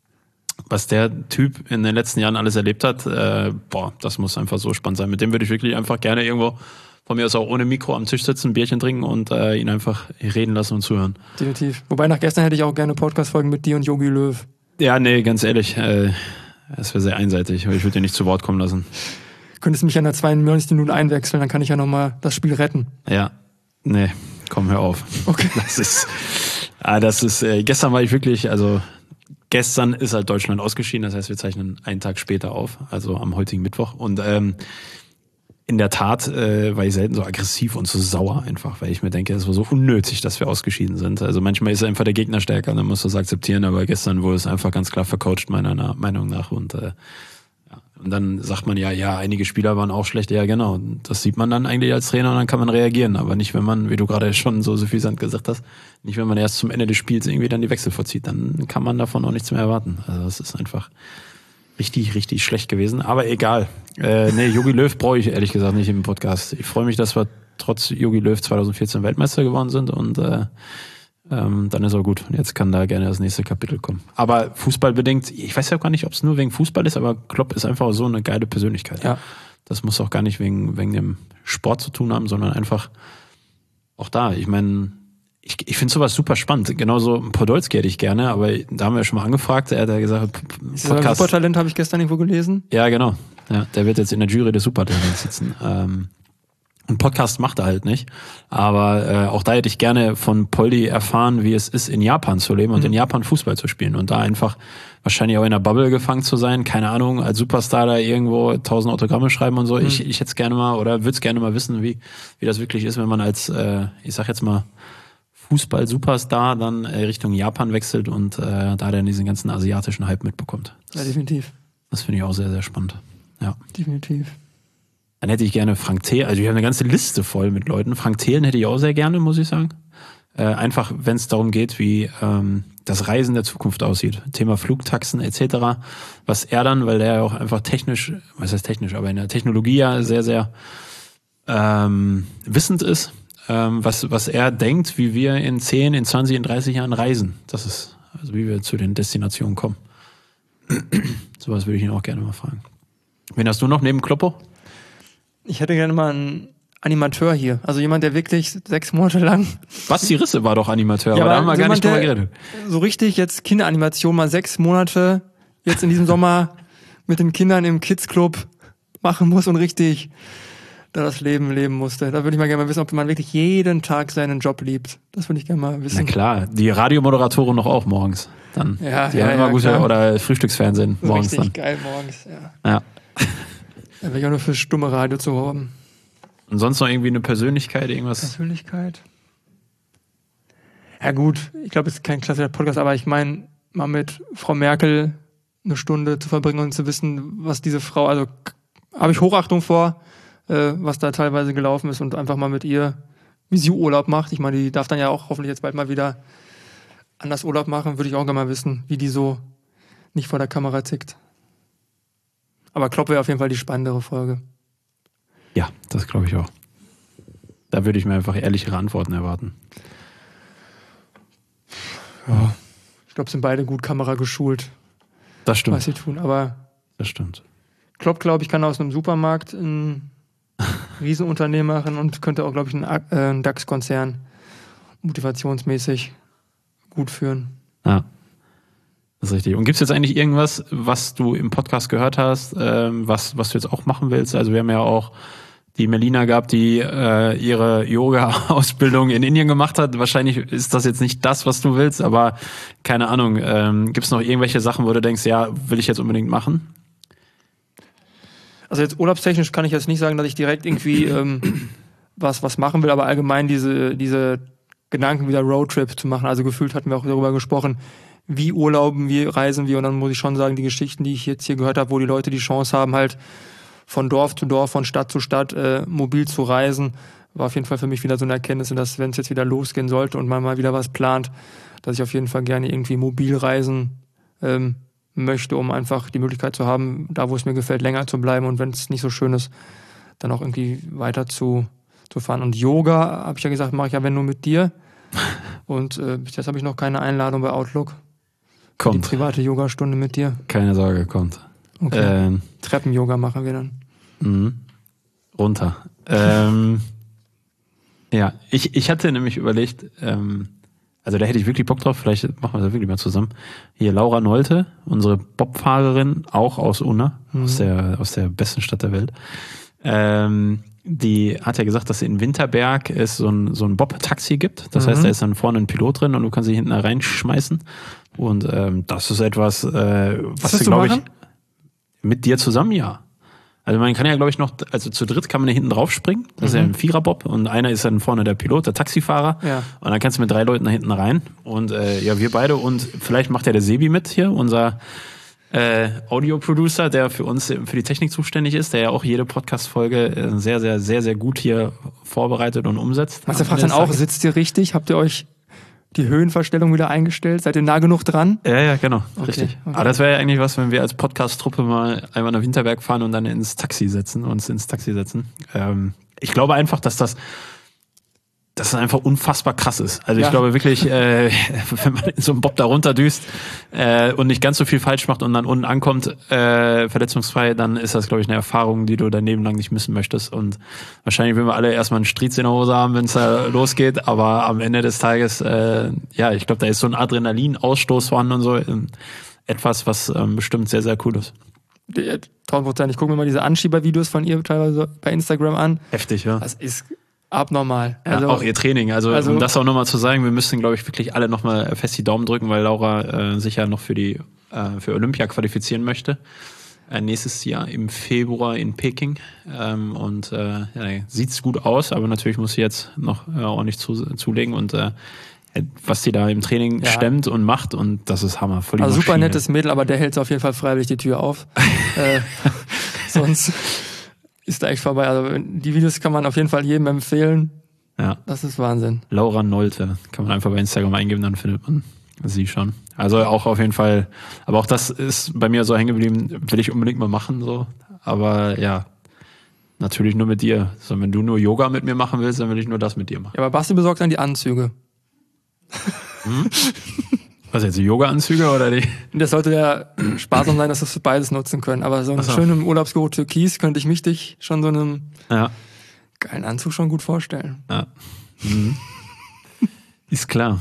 was der Typ in den letzten Jahren alles erlebt hat, äh, boah, das muss einfach so spannend sein. Mit dem würde ich wirklich einfach gerne irgendwo, von mir aus auch ohne Mikro am Tisch sitzen, ein Bierchen trinken und äh, ihn einfach reden lassen und zuhören. Definitiv. Wobei nach gestern hätte ich auch gerne Podcast-Folgen mit dir und Jogi Löw. Ja, nee, ganz ehrlich, äh, das wäre sehr einseitig, aber ich würde dir nicht zu Wort kommen lassen. Könntest mich ja nach zweiundneunzig Minuten einwechseln, dann kann ich ja nochmal das Spiel retten. Ja, nee, komm, hör auf. Okay. Das ist, ah, das ist, äh, gestern war ich wirklich, also gestern ist halt Deutschland ausgeschieden, das heißt, wir zeichnen einen Tag später auf, also am heutigen Mittwoch. Und ähm, in der Tat äh, war ich selten so aggressiv und so sauer einfach, weil ich mir denke, es war so unnötig, dass wir ausgeschieden sind. Also manchmal ist einfach der Gegner stärker, dann musst du es akzeptieren, aber gestern wurde es einfach ganz klar vercoacht, meiner Meinung nach. Und äh, ja. Und dann sagt man ja, ja, einige Spieler waren auch schlecht. Ja, genau. Das sieht man dann eigentlich als Trainer und dann kann man reagieren. Aber nicht, wenn man, wie du gerade schon so suffisant gesagt hast, nicht, wenn man erst zum Ende des Spiels irgendwie dann die Wechsel vollzieht. Dann kann man davon auch nichts mehr erwarten. Also das ist einfach richtig, richtig schlecht gewesen. Aber egal. Äh, nee, Jogi Löw brauche ich ehrlich gesagt nicht im Podcast. Ich freue mich, dass wir trotz Jogi Löw zwanzig vierzehn Weltmeister geworden sind und äh, ähm, dann ist auch gut. Und jetzt kann da gerne das nächste Kapitel kommen. Aber fußballbedingt, ich weiß ja gar nicht, ob es nur wegen Fußball ist, aber Klopp ist einfach so eine geile Persönlichkeit. Ja. Das muss auch gar nicht wegen, wegen dem Sport zu tun haben, sondern einfach auch da. Ich meine, ich, ich finde sowas super spannend. Genauso Podolski hätte ich gerne, aber da haben wir ja schon mal angefragt. Er hat ja gesagt, Podcast. Ist Supertalent, habe ich gestern irgendwo gelesen. Ja, genau. Ja, der wird jetzt in der Jury des Supertalents sitzen. Ähm, Ein Podcast macht er halt nicht, aber äh, auch da hätte ich gerne von Poldi erfahren, wie es ist, in Japan zu leben und mhm. in Japan Fußball zu spielen und da einfach wahrscheinlich auch in der Bubble gefangen zu sein, keine Ahnung, als Superstar da irgendwo tausend Autogramme schreiben und so. Mhm. Ich, ich hätte es gerne mal oder würde es gerne mal wissen, wie wie das wirklich ist, wenn man als, äh, ich sag jetzt mal, Fußball-Superstar dann äh, Richtung Japan wechselt und äh, da dann diesen ganzen asiatischen Hype mitbekommt. Ja, definitiv. Das finde ich auch sehr, sehr spannend. Ja. Definitiv. Dann hätte ich gerne Frank Thelen, also ich habe eine ganze Liste voll mit Leuten. Frank Thelen hätte ich auch sehr gerne, muss ich sagen. Äh, einfach, wenn es darum geht, wie ähm, das Reisen der Zukunft aussieht. Thema Flugtaxen et cetera. Was er dann, weil der ja auch einfach technisch, was heißt technisch, aber in der Technologie ja sehr, sehr ähm, wissend ist, ähm, was, was er denkt, wie wir in zehn, in zwanzig, in dreißig Jahren reisen. Das ist, also wie wir zu den Destinationen kommen. Sowas würde ich ihn auch gerne mal fragen. Wen hast du noch neben Kloppo? Ich hätte gerne mal einen Animateur hier. Also jemand, der wirklich sechs Monate lang... Basti Risse war doch Animateur, Ja, aber da aber haben wir gar jemand, nicht drüber der geredet. So richtig jetzt Kinderanimation mal sechs Monate jetzt in diesem Sommer mit den Kindern im Kids-Club machen muss und richtig da das Leben leben musste. Da würde ich mal gerne mal wissen, ob man wirklich jeden Tag seinen Job liebt. Das würde ich gerne mal wissen. Na klar, die Radiomoderatoren noch auch morgens. Dann. Ja, die ja, haben immer ja, gute, klar. oder Frühstücksfernsehen So morgens richtig dann. geil morgens, ja. Ja. Da wäre ich auch nur fürs stumme Radio zu haben. Und sonst noch irgendwie eine Persönlichkeit, irgendwas? Persönlichkeit? Ja gut, ich glaube, es ist kein klassischer Podcast, aber ich meine, mal mit Frau Merkel eine Stunde zu verbringen und zu wissen, was diese Frau, also habe ich Hochachtung vor, äh, was da teilweise gelaufen ist und einfach mal mit ihr, wie sie Urlaub macht. Ich meine, die darf dann ja auch hoffentlich jetzt bald mal wieder anders Urlaub machen, würde ich auch gerne mal wissen, wie die so nicht vor der Kamera tickt. Aber Klopp wäre auf jeden Fall die spannendere Folge. Ja, das glaube ich auch. Da würde ich mir einfach ehrlichere Antworten erwarten. Ja. Ich glaube, sind beide gut Kamera geschult, Das stimmt. was sie tun. Aber Das stimmt. Klopp, glaube ich, kann aus einem Supermarkt ein Riesenunternehmen machen und könnte auch, glaube ich, einen, A- äh, einen DAX-Konzern motivationsmäßig gut führen. Ja. Das ist richtig. Und gibt es jetzt eigentlich irgendwas, was du im Podcast gehört hast, ähm, was, was du jetzt auch machen willst? Also wir haben ja auch die Melina gehabt, die äh, ihre Yoga-Ausbildung in Indien gemacht hat. Wahrscheinlich ist das jetzt nicht das, was du willst, aber keine Ahnung. Ähm, gibt es noch irgendwelche Sachen, wo du denkst, ja, will ich jetzt unbedingt machen? Also jetzt urlaubstechnisch kann ich jetzt nicht sagen, dass ich direkt irgendwie ähm, was, was machen will, aber allgemein diese, diese Gedanken wieder Roadtrip zu machen. Also gefühlt hatten wir auch darüber gesprochen, wie urlauben wir, reisen wir, und dann muss ich schon sagen, die Geschichten, die ich jetzt hier gehört habe, wo die Leute die Chance haben, halt von Dorf zu Dorf, von Stadt zu Stadt äh, mobil zu reisen, war auf jeden Fall für mich wieder so eine Erkenntnis, dass wenn es jetzt wieder losgehen sollte und man mal wieder was plant, dass ich auf jeden Fall gerne irgendwie mobil reisen ähm, möchte, um einfach die Möglichkeit zu haben, da wo es mir gefällt, länger zu bleiben, und wenn es nicht so schön ist, dann auch irgendwie weiter zu, zu fahren. Und Yoga, habe ich ja gesagt, mache ich ja wenn nur mit dir. Und äh, bis jetzt habe ich noch keine Einladung bei Outlook. Für die Kommt. private Yogastunde mit dir. Keine Sorge, kommt. Okay. Ähm, Treppen-Yoga machen wir dann. Mhm. Runter. ähm, ja, ich, ich hatte nämlich überlegt, ähm, also da hätte ich wirklich Bock drauf, vielleicht machen wir das wirklich mal zusammen. Hier Laura Nolte, unsere Bobfahrerin, auch aus Unna, Mhm. aus der, aus der besten Stadt der Welt. Ähm, die hat ja gesagt, dass in Winterberg es so ein, so ein Bob-Taxi gibt. Das Mhm. heißt, da ist dann vorne ein Pilot drin und du kannst dich hinten reinschmeißen. Und ähm, das ist etwas, äh, was willst du, du glaube ich, machen? mit dir zusammen, ja. Also man kann ja, glaube ich, noch, also zu dritt kann man ja hinten drauf springen. Das ist ja ein Viererbob und einer ist dann vorne der Pilot, der Taxifahrer. Ja. Und dann kannst du mit drei Leuten da hinten rein. Und äh, ja, wir beide, und vielleicht macht ja der Sebi mit hier, unser äh, Audio-Producer, der für uns für die Technik zuständig ist, der ja auch jede Podcast-Folge äh, sehr, sehr, sehr, sehr gut hier vorbereitet und umsetzt. Was der Am fragt Ende dann des auch, Tages. sitzt ihr richtig? Habt ihr euch die Höhenverstellung wieder eingestellt? Seid ihr nah genug dran? Ja, ja, genau, Okay, richtig. okay. Aber das wäre ja eigentlich was, wenn wir als Podcast-Truppe mal einmal nach Winterberg fahren und dann ins Taxi setzen, uns ins Taxi setzen. Ähm, ich glaube einfach, dass das, dass das einfach unfassbar krass ist. Also Ja. ich glaube wirklich, äh, wenn man in so einem Bob da runterdüst äh, und nicht ganz so viel falsch macht und dann unten ankommt, äh, verletzungsfrei, dann ist das, glaube ich, eine Erfahrung, die du dein Leben lang nicht missen möchtest. Und wahrscheinlich werden wir alle erstmal einen Striez in der Hose haben, wenn es da losgeht. Aber am Ende des Tages, äh, ja, ich glaube, da ist so ein Adrenalinausstoß vorhanden und so. Ähm, etwas, was ähm, bestimmt sehr, sehr cool ist. tausend Prozent. Ich gucke mir mal diese Anschieber-Videos von ihr teilweise bei Instagram an. Heftig, ja. Das ist abnormal. Ja, Also, auch ihr Training. Also, also- um das auch nochmal zu sagen, wir müssen, glaube ich, wirklich alle nochmal fest die Daumen drücken, weil Laura äh, sich ja noch für die äh, für Olympia qualifizieren möchte. Äh, nächstes Jahr im Februar in Peking. Ähm, und äh, ja, sieht's gut aus, aber natürlich muss sie jetzt noch äh, ordentlich zu, zulegen und äh, was sie da im Training Ja. stemmt und macht, und das ist Hammer. Voll die also super Maschine. nettes Mädel, aber der hält auf jeden Fall freiwillig die Tür auf. äh, sonst ist da echt vorbei. Also die Videos kann man auf jeden Fall jedem empfehlen. Ja. Das ist Wahnsinn. Laura Nolte. Kann man einfach bei Instagram eingeben, dann findet man sie schon. Also auch auf jeden Fall, aber auch das ist bei mir so hängen geblieben, will ich unbedingt mal machen, so. Aber ja, natürlich nur mit dir. So, wenn du nur Yoga mit mir machen willst, dann will ich nur das mit dir machen. Ja, aber Basti besorgt dann die Anzüge. Hm? Was jetzt, die Yoga-Anzüge oder die? Das sollte ja sparsam sein, dass wir beides nutzen können. Aber so einen so. schönen Urlaubsguru Türkis könnte ich mich dich schon so einem ja. geilen Anzug schon gut vorstellen. Ja. Mhm. Ist klar.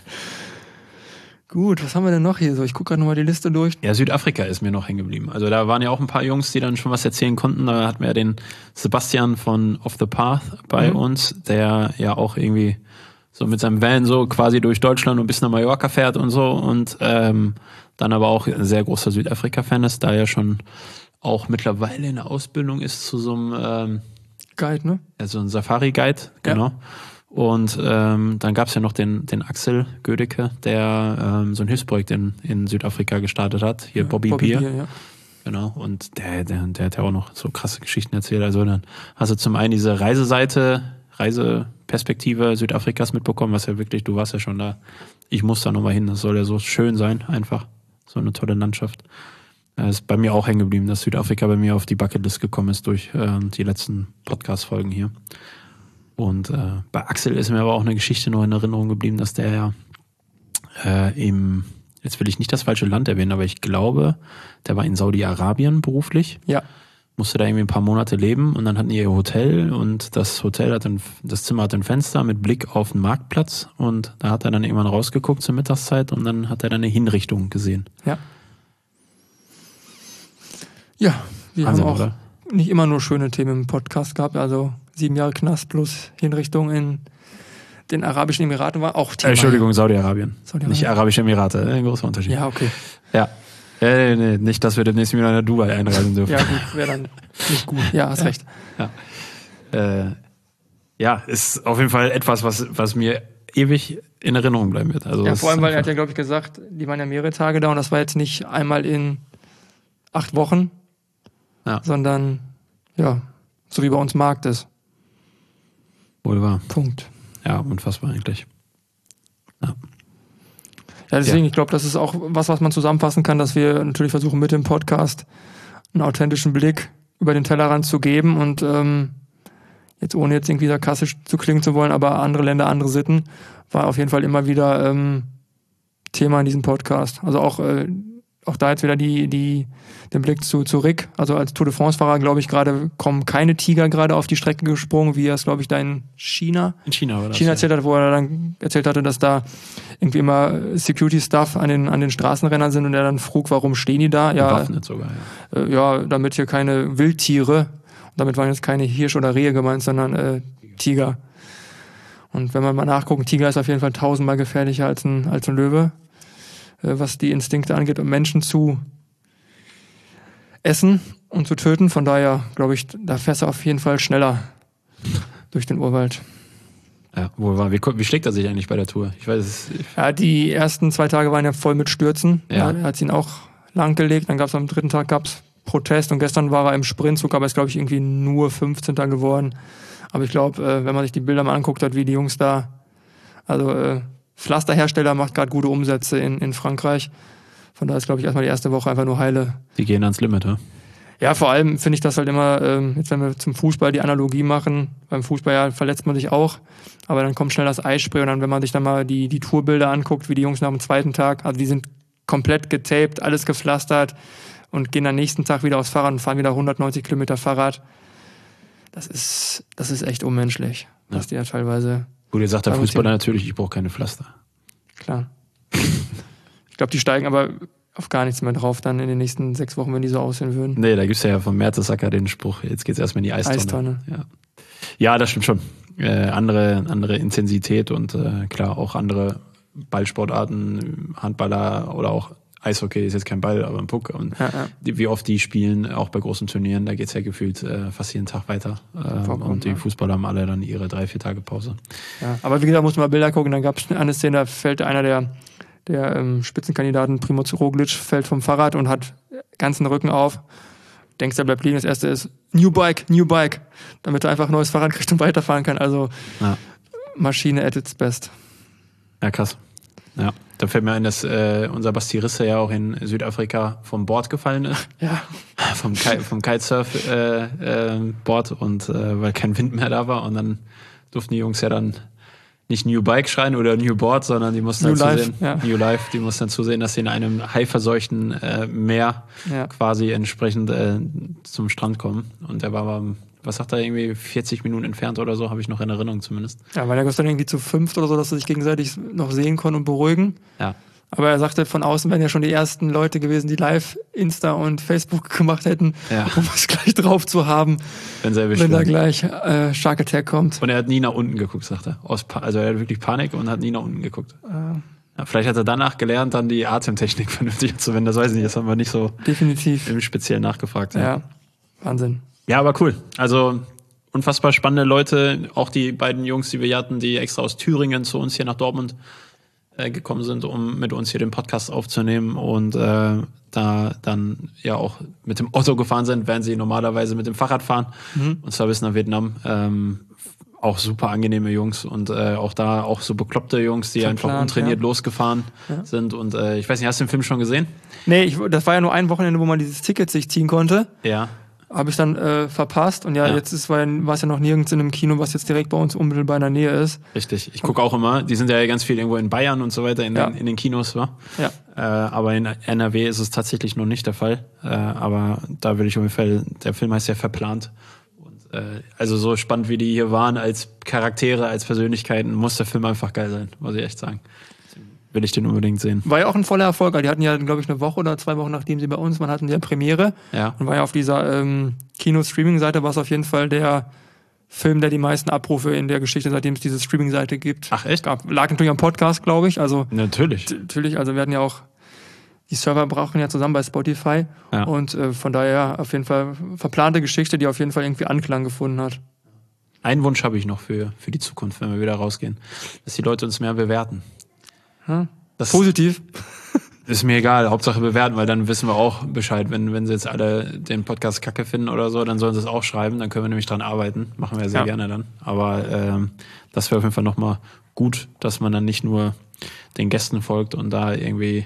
Gut, was haben wir denn noch hier so? Ich gucke gerade nochmal die Liste durch. Ja, Südafrika ist mir noch hängen geblieben. Also da waren ja auch ein paar Jungs, die dann schon was erzählen konnten. Da hatten wir ja den Sebastian von Off the Path bei mhm. uns, der ja auch irgendwie so mit seinem Van so quasi durch Deutschland und bis nach Mallorca fährt und so. Und ähm, dann aber auch ein sehr großer Südafrika-Fan ist, da ja schon auch mittlerweile in der Ausbildung ist zu so einem ähm, Guide, ne? Also ein Safari-Guide, genau. Ja. Und ähm, dann gab es ja noch den, den Axel Gödecke, der ähm, so ein Hilfsprojekt in, in Südafrika gestartet hat. Hier ja, Bobby, Bobby Bier. Bier ja. Genau. Und der, der, der hat ja auch noch so krasse Geschichten erzählt. Also dann hast du zum einen diese Reiseseite, Reiseperspektive Südafrikas mitbekommen, was ja wirklich, du warst ja schon da. Ich muss da nochmal hin. Das soll ja so schön sein, einfach. So eine tolle Landschaft. Das ist bei mir auch hängen geblieben, dass Südafrika bei mir auf die Bucketlist gekommen ist durch äh, die letzten Podcast-Folgen hier. Und äh, bei Axel ist mir aber auch eine Geschichte noch in Erinnerung geblieben, dass der ja äh, im, jetzt will ich nicht das falsche Land erwähnen, aber ich glaube, der war in Saudi-Arabien beruflich. Ja. Musste da irgendwie ein paar Monate leben und dann hatten die ihr Hotel und das Hotel hat ein, das Zimmer hat ein Fenster mit Blick auf den Marktplatz und da hat er dann irgendwann rausgeguckt zur Mittagszeit und dann hat er dann eine Hinrichtung gesehen. Ja. Ja, wir Wahnsinn, haben auch oder? Nicht immer nur schöne Themen im Podcast gehabt, also sieben Jahre Knast plus Hinrichtung in den Arabischen Emiraten war auch Thema. Äh, Entschuldigung, Saudi-Arabien. Saudi-Arabien. Nicht Arabische Emirate, ein großer Unterschied. Ja, okay. Ja. Äh, nee, nicht, dass wir demnächst wieder nach Dubai einreisen dürfen. Ja, gut, wäre dann nicht gut. Ja, hast ja. recht. Ja. Äh, ja, ist auf jeden Fall etwas, was, was mir ewig in Erinnerung bleiben wird. Also ja, vor allem, weil er hat ja, glaube ich, gesagt, die waren ja mehrere Tage da und das war jetzt nicht einmal in acht Wochen, ja. sondern ja, so wie bei uns Markt ist. Wohl wahr. Punkt. Ja, unfassbar eigentlich. Ja. Ja, deswegen, ja. ich glaube, das ist auch was, was man zusammenfassen kann, dass wir natürlich versuchen, mit dem Podcast einen authentischen Blick über den Tellerrand zu geben und ähm, jetzt ohne jetzt irgendwie sarkastisch zu klingen zu wollen, aber andere Länder, andere Sitten, war auf jeden Fall immer wieder ähm, Thema in diesem Podcast. Also auch äh, auch da jetzt wieder die, die, den Blick zu, zu Rick. Also als Tour de France-Fahrer, glaube ich, gerade kommen keine Tiger gerade auf die Strecke gesprungen, wie er es, glaube ich, da in China, in China, war das, China ja. erzählt hat, wo er dann erzählt hatte, dass da irgendwie immer Security-Stuff an den, an den Straßenrennern sind und er dann frug, warum stehen die da? Ja, bewaffnet sogar, ja. Äh, ja, damit hier keine Wildtiere, und damit waren jetzt keine Hirsch oder Rehe gemeint, sondern äh, Tiger. Und wenn man mal nachguckt, ein Tiger ist auf jeden Fall tausendmal gefährlicher als ein, als ein Löwe, was die Instinkte angeht, um Menschen zu essen und zu töten. Von daher, glaube ich, da fährst du auf jeden Fall schneller durch den Urwald. Ja, wo war, wie, wie schlägt er sich eigentlich bei der Tour? Ich weiß es. Ja, die ersten zwei Tage waren ja voll mit Stürzen. Ja. Er hat ihn auch langgelegt. Dann gab es am dritten Tag gab's Protest und gestern war er im Sprintzug, aber ist, glaube ich, irgendwie nur fünfzehnter geworden. Aber ich glaube, wenn man sich die Bilder mal anguckt hat, wie die Jungs da, also äh, Pflasterhersteller macht gerade gute Umsätze in, in Frankreich. Von daher ist, glaube ich, erstmal die erste Woche einfach nur heile. Die gehen ans Limit, ja? Ja, vor allem finde ich das halt immer, ähm, jetzt wenn wir zum Fußball die Analogie machen, beim Fußball ja verletzt man sich auch, aber dann kommt schnell das Eisspray und dann, wenn man sich dann mal die, die Tourbilder anguckt, wie die Jungs nach dem zweiten Tag, also die sind komplett getaped, alles gepflastert und gehen am nächsten Tag wieder aufs Fahrrad und fahren wieder hundertneunzig Kilometer Fahrrad. Das ist, das ist echt unmenschlich, ja. was die ja teilweise... Gut, ihr sagt der Fußballer natürlich, ich brauche keine Pflaster. Klar. Ich glaube, die steigen aber auf gar nichts mehr drauf dann in den nächsten sechs Wochen, wenn die so aussehen würden. Nee, da gibt's ja von Mertesacker den Spruch, jetzt geht's erstmal in die Eistonne. Eistonne. Ja. ja, das stimmt schon. Äh, andere, andere Intensität und äh, klar auch andere Ballsportarten, Handballer oder auch Eishockey ist jetzt kein Ball, aber ein Puck. Und ja, ja. Die, wie oft die spielen, auch bei großen Turnieren, da geht's ja gefühlt äh, fast jeden Tag weiter. Ähm, und die ja. Fußballer haben alle dann ihre drei, vier Tage Pause. Ja, aber wie gesagt, muss man mal Bilder gucken. Dann gab es eine Szene, da fällt einer der, der ähm, Spitzenkandidaten, Primoz Roglic, fällt vom Fahrrad und hat ganzen Rücken auf. Denkst, er bleibt liegen. Das erste ist New Bike, New Bike, damit er einfach ein neues Fahrrad kriegt und weiterfahren kann. Also ja. Maschine at its best. Ja, krass. Ja, da fällt mir ein, dass äh, unser Basti Risse ja auch in Südafrika vom Board gefallen ist. Ja. vom, Ki- vom Kitesurf-Board äh, äh, und äh, weil kein Wind mehr da war. Und dann durften die Jungs ja dann nicht New Bike schreien oder New Board, sondern die mussten New dann Life, zusehen, ja. New Life, die mussten dann zusehen, dass sie in einem haiverseuchten äh, Meer Ja. quasi entsprechend äh, zum Strand kommen. Und der war, war, was sagt er, irgendwie vierzig Minuten entfernt oder so, habe ich noch in Erinnerung zumindest. Ja, weil er gehört dann irgendwie zu fünft oder so, dass sie sich gegenseitig noch sehen konnten und beruhigen. Ja. Aber er sagte, von außen wären ja schon die ersten Leute gewesen, die live Insta und Facebook gemacht hätten, Ja. um es gleich drauf zu haben, Wenn, sie erwischt wenn da werden. gleich äh, Shark Attack kommt. Und er hat nie nach unten geguckt, sagt er. Aus pa- also er hat wirklich Panik und hat nie nach unten geguckt. Äh, Ja, vielleicht hat er danach gelernt, dann die Atemtechnik vernünftig anzuwenden. Das weiß ich nicht, das haben wir nicht so definitiv. im Speziellen nachgefragt. Ja, Wahnsinn. Ja, aber cool. Also unfassbar spannende Leute. Auch die beiden Jungs, die wir hier hatten, die extra aus Thüringen zu uns hier nach Dortmund äh, gekommen sind, um mit uns hier den Podcast aufzunehmen und äh, da dann ja auch mit dem Auto gefahren sind, während sie normalerweise mit dem Fahrrad fahren. Mhm. Und zwar bis nach Vietnam. Ähm, auch super angenehme Jungs und äh, auch da auch so bekloppte Jungs, die Verplant, einfach untrainiert ja. losgefahren Ja. sind. Und äh, ich weiß nicht, hast du den Film schon gesehen? Nee, ich, das war ja nur ein Wochenende, wo man dieses Ticket sich ziehen konnte. Ja. Habe ich dann äh, verpasst. Und ja, Ja. jetzt ist, war, ja- war es ja noch nirgends in einem Kino, was jetzt direkt bei uns unmittelbar in der Nähe ist. Richtig. Ich gucke auch immer, die sind ja ganz viel irgendwo in Bayern und so weiter in, Ja. den, in den Kinos, wa? Ja. Äh, aber in N R W ist es tatsächlich noch nicht der Fall. Äh, aber da will ich auf jeden Fall, der Film heißt ja Verplant. Und, äh, also so spannend wie die hier waren als Charaktere, als Persönlichkeiten, muss der Film einfach geil sein, muss ich echt sagen. Will ich den unbedingt sehen. War ja auch ein voller Erfolg. Die hatten ja, glaube ich, eine Woche oder zwei Wochen, nachdem sie bei uns waren, hatten die ja Premiere. Ja. Und war ja auf dieser ähm, Kino-Streaming-Seite, war es auf jeden Fall der Film, der die meisten Abrufe in der Geschichte, seitdem es diese Streaming-Seite gibt. Ach echt? Gab, lag natürlich am Podcast, glaube ich. Also Natürlich. t- natürlich, also wir hatten ja auch, die Server brauchen ja zusammen bei Spotify. Ja. Und äh, von daher auf jeden Fall verplante Geschichte, die auf jeden Fall irgendwie Anklang gefunden hat. Einen Wunsch habe ich noch für, für die Zukunft, wenn wir wieder rausgehen. Dass die Leute uns mehr bewerten. Hm? Das Positiv. ist mir egal, Hauptsache bewerten, weil dann wissen wir auch Bescheid. Wenn, wenn sie jetzt alle den Podcast kacke finden oder so, dann sollen sie es auch schreiben, dann können wir nämlich dran arbeiten. Machen wir sehr Ja. gerne dann. Aber ähm, das wäre auf jeden Fall nochmal gut, dass man dann nicht nur den Gästen folgt und da irgendwie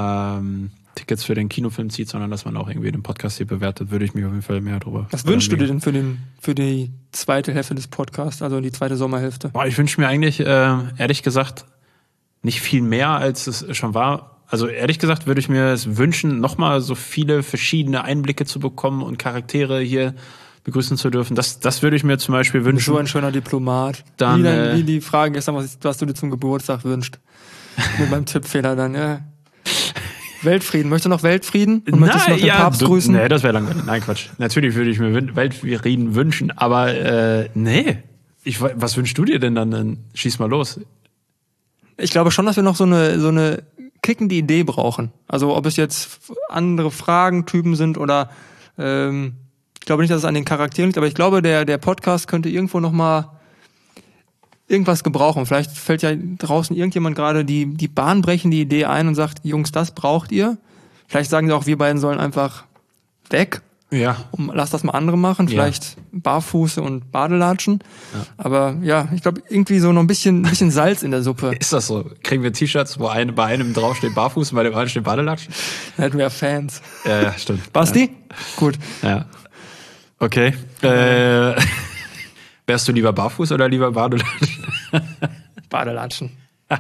ähm, Tickets für den Kinofilm zieht, sondern dass man auch irgendwie den Podcast hier bewertet, würde ich mich auf jeden Fall mehr drüber Was wünschst du dir denn für, den, für die zweite Hälfte des Podcasts, also die zweite Sommerhälfte? Boah, ich wünsche mir eigentlich, äh, ehrlich gesagt, nicht viel mehr, als es schon war. Also ehrlich gesagt würde ich mir es wünschen, nochmal so viele verschiedene Einblicke zu bekommen und Charaktere hier begrüßen zu dürfen. Das, das würde ich mir zum Beispiel Du bist wünschen. so ein schöner Diplomat. Dann, wie, dein, äh, wie die Frage gestern, was, was du dir zum Geburtstag wünschst. Mit meinem Tippfehler dann, ja. Weltfrieden. Möchtest du noch Weltfrieden? Und möchtest du noch den Papst du, grüßen? Nee, das wäre langweilig. Nein, Quatsch. Natürlich würde ich mir Win- Weltfrieden wünschen, aber äh, nee. Ich, we- was wünschst du dir denn dann? Dann schieß mal los. Ich glaube schon, dass wir noch so eine, so eine kickende Idee brauchen. Also ob es jetzt andere Fragentypen sind oder ähm, ich glaube nicht, dass es an den Charakteren liegt, aber ich glaube, der, der Podcast könnte irgendwo noch mal irgendwas gebrauchen. Vielleicht fällt ja draußen irgendjemand gerade die, die bahnbrechende Idee ein und sagt, Jungs, das braucht ihr. Vielleicht sagen sie auch, wir beiden sollen einfach weg. Ja. Um, lass das mal andere machen, Ja. vielleicht Barfuße und Badelatschen. Ja. Aber ja, ich glaube, irgendwie so noch ein bisschen, ein bisschen Salz in der Suppe. Ist das so? Kriegen wir T-Shirts, wo ein, bei einem draufsteht Barfuß und bei dem anderen steht Badelatschen? Dann hätten wir ja Fans. Ja, ja, stimmt. Basti? Gut. Ja. Okay. Äh, wärst du lieber barfuß oder lieber Badelatschen? Badelatschen.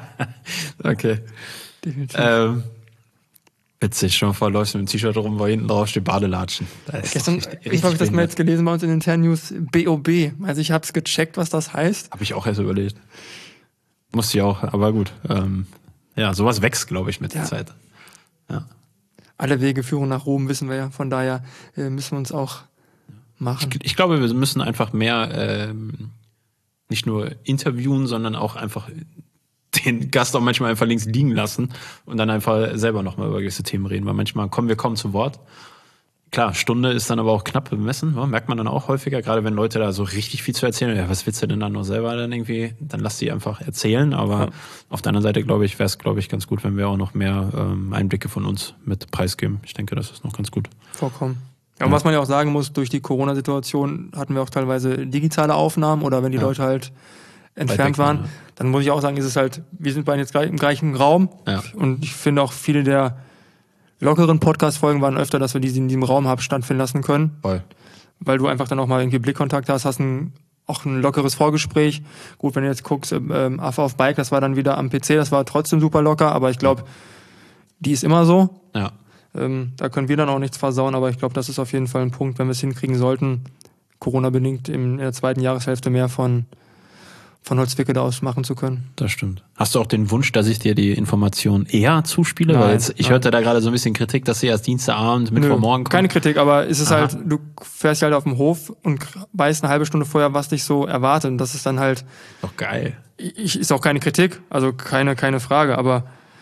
Okay. Definitiv. Ähm, witzig, schon vor läufst du mit dem T-Shirt rum, wo hinten drauf steht Badelatschen. Da ist Gestern richtig- irgendwann habe ich das mal behindert. jetzt gelesen bei uns in den internen News, B O B. Also ich habe es gecheckt, was das heißt. Hab ich auch erst überlegt. Musste ich auch, aber gut. Ähm, ja, sowas wächst, glaube ich, mit Ja. der Zeit. Ja. Alle Wege führen nach Rom, wissen wir ja. Von daher äh, müssen wir uns auch machen. Ich glaube, wir müssen einfach mehr ähm, nicht nur interviewen, sondern auch einfach den Gast auch manchmal einfach links liegen lassen und dann einfach selber nochmal über gewisse Themen reden, weil manchmal kommen wir kaum zu Wort. Klar, Stunde ist dann aber auch knapp bemessen, ja, merkt man dann auch häufiger, gerade wenn Leute da so richtig viel zu erzählen, ja, was willst du denn dann noch selber dann irgendwie, dann lass die einfach erzählen, aber Ja. auf der anderen Seite, glaube ich, wäre es, glaube ich, ganz gut, wenn wir auch noch mehr ähm, Einblicke von uns mit preisgeben. Ich denke, das ist noch ganz gut. Vorkommen. Ja, und was man ja auch sagen muss, durch die Corona-Situation hatten wir auch teilweise digitale Aufnahmen oder wenn die Ja. Leute halt entfernt Weit weg waren, waren, ja. dann muss ich auch sagen, ist es halt, wir sind beide jetzt gleich im gleichen Raum Ja. und ich finde auch viele der lockeren Podcast-Folgen waren öfter, dass wir die in diesem Raum haben stattfinden lassen können. Voll. Weil du einfach dann auch mal irgendwie Blickkontakt hast, hast ein, auch ein lockeres Vorgespräch. Gut, wenn du jetzt guckst, ähm, Affe auf Bike, das war dann wieder am P C, das war trotzdem super locker, aber ich glaube, die ist immer so. Ja. Ähm, da können wir dann auch nichts versauen, aber ich glaube, das ist auf jeden Fall ein Punkt, wenn wir es hinkriegen sollten, Corona-bedingt in der zweiten Jahreshälfte mehr von, von Holzwickede aus machen zu können. Das stimmt. Hast du auch den Wunsch, dass ich dir die Information eher zuspiele? Nein, Weil jetzt, ich nein. hörte da gerade so ein bisschen Kritik, dass sie erst Dienstagabend, Mittwochmorgen kommt. Keine Kritik, aber es ist Aha. halt, du fährst halt auf dem Hof und weißt eine halbe Stunde vorher, was dich so erwartet. Und das ist dann halt, Doch geil. ich, ist auch keine Kritik, also keine, keine Frage, aber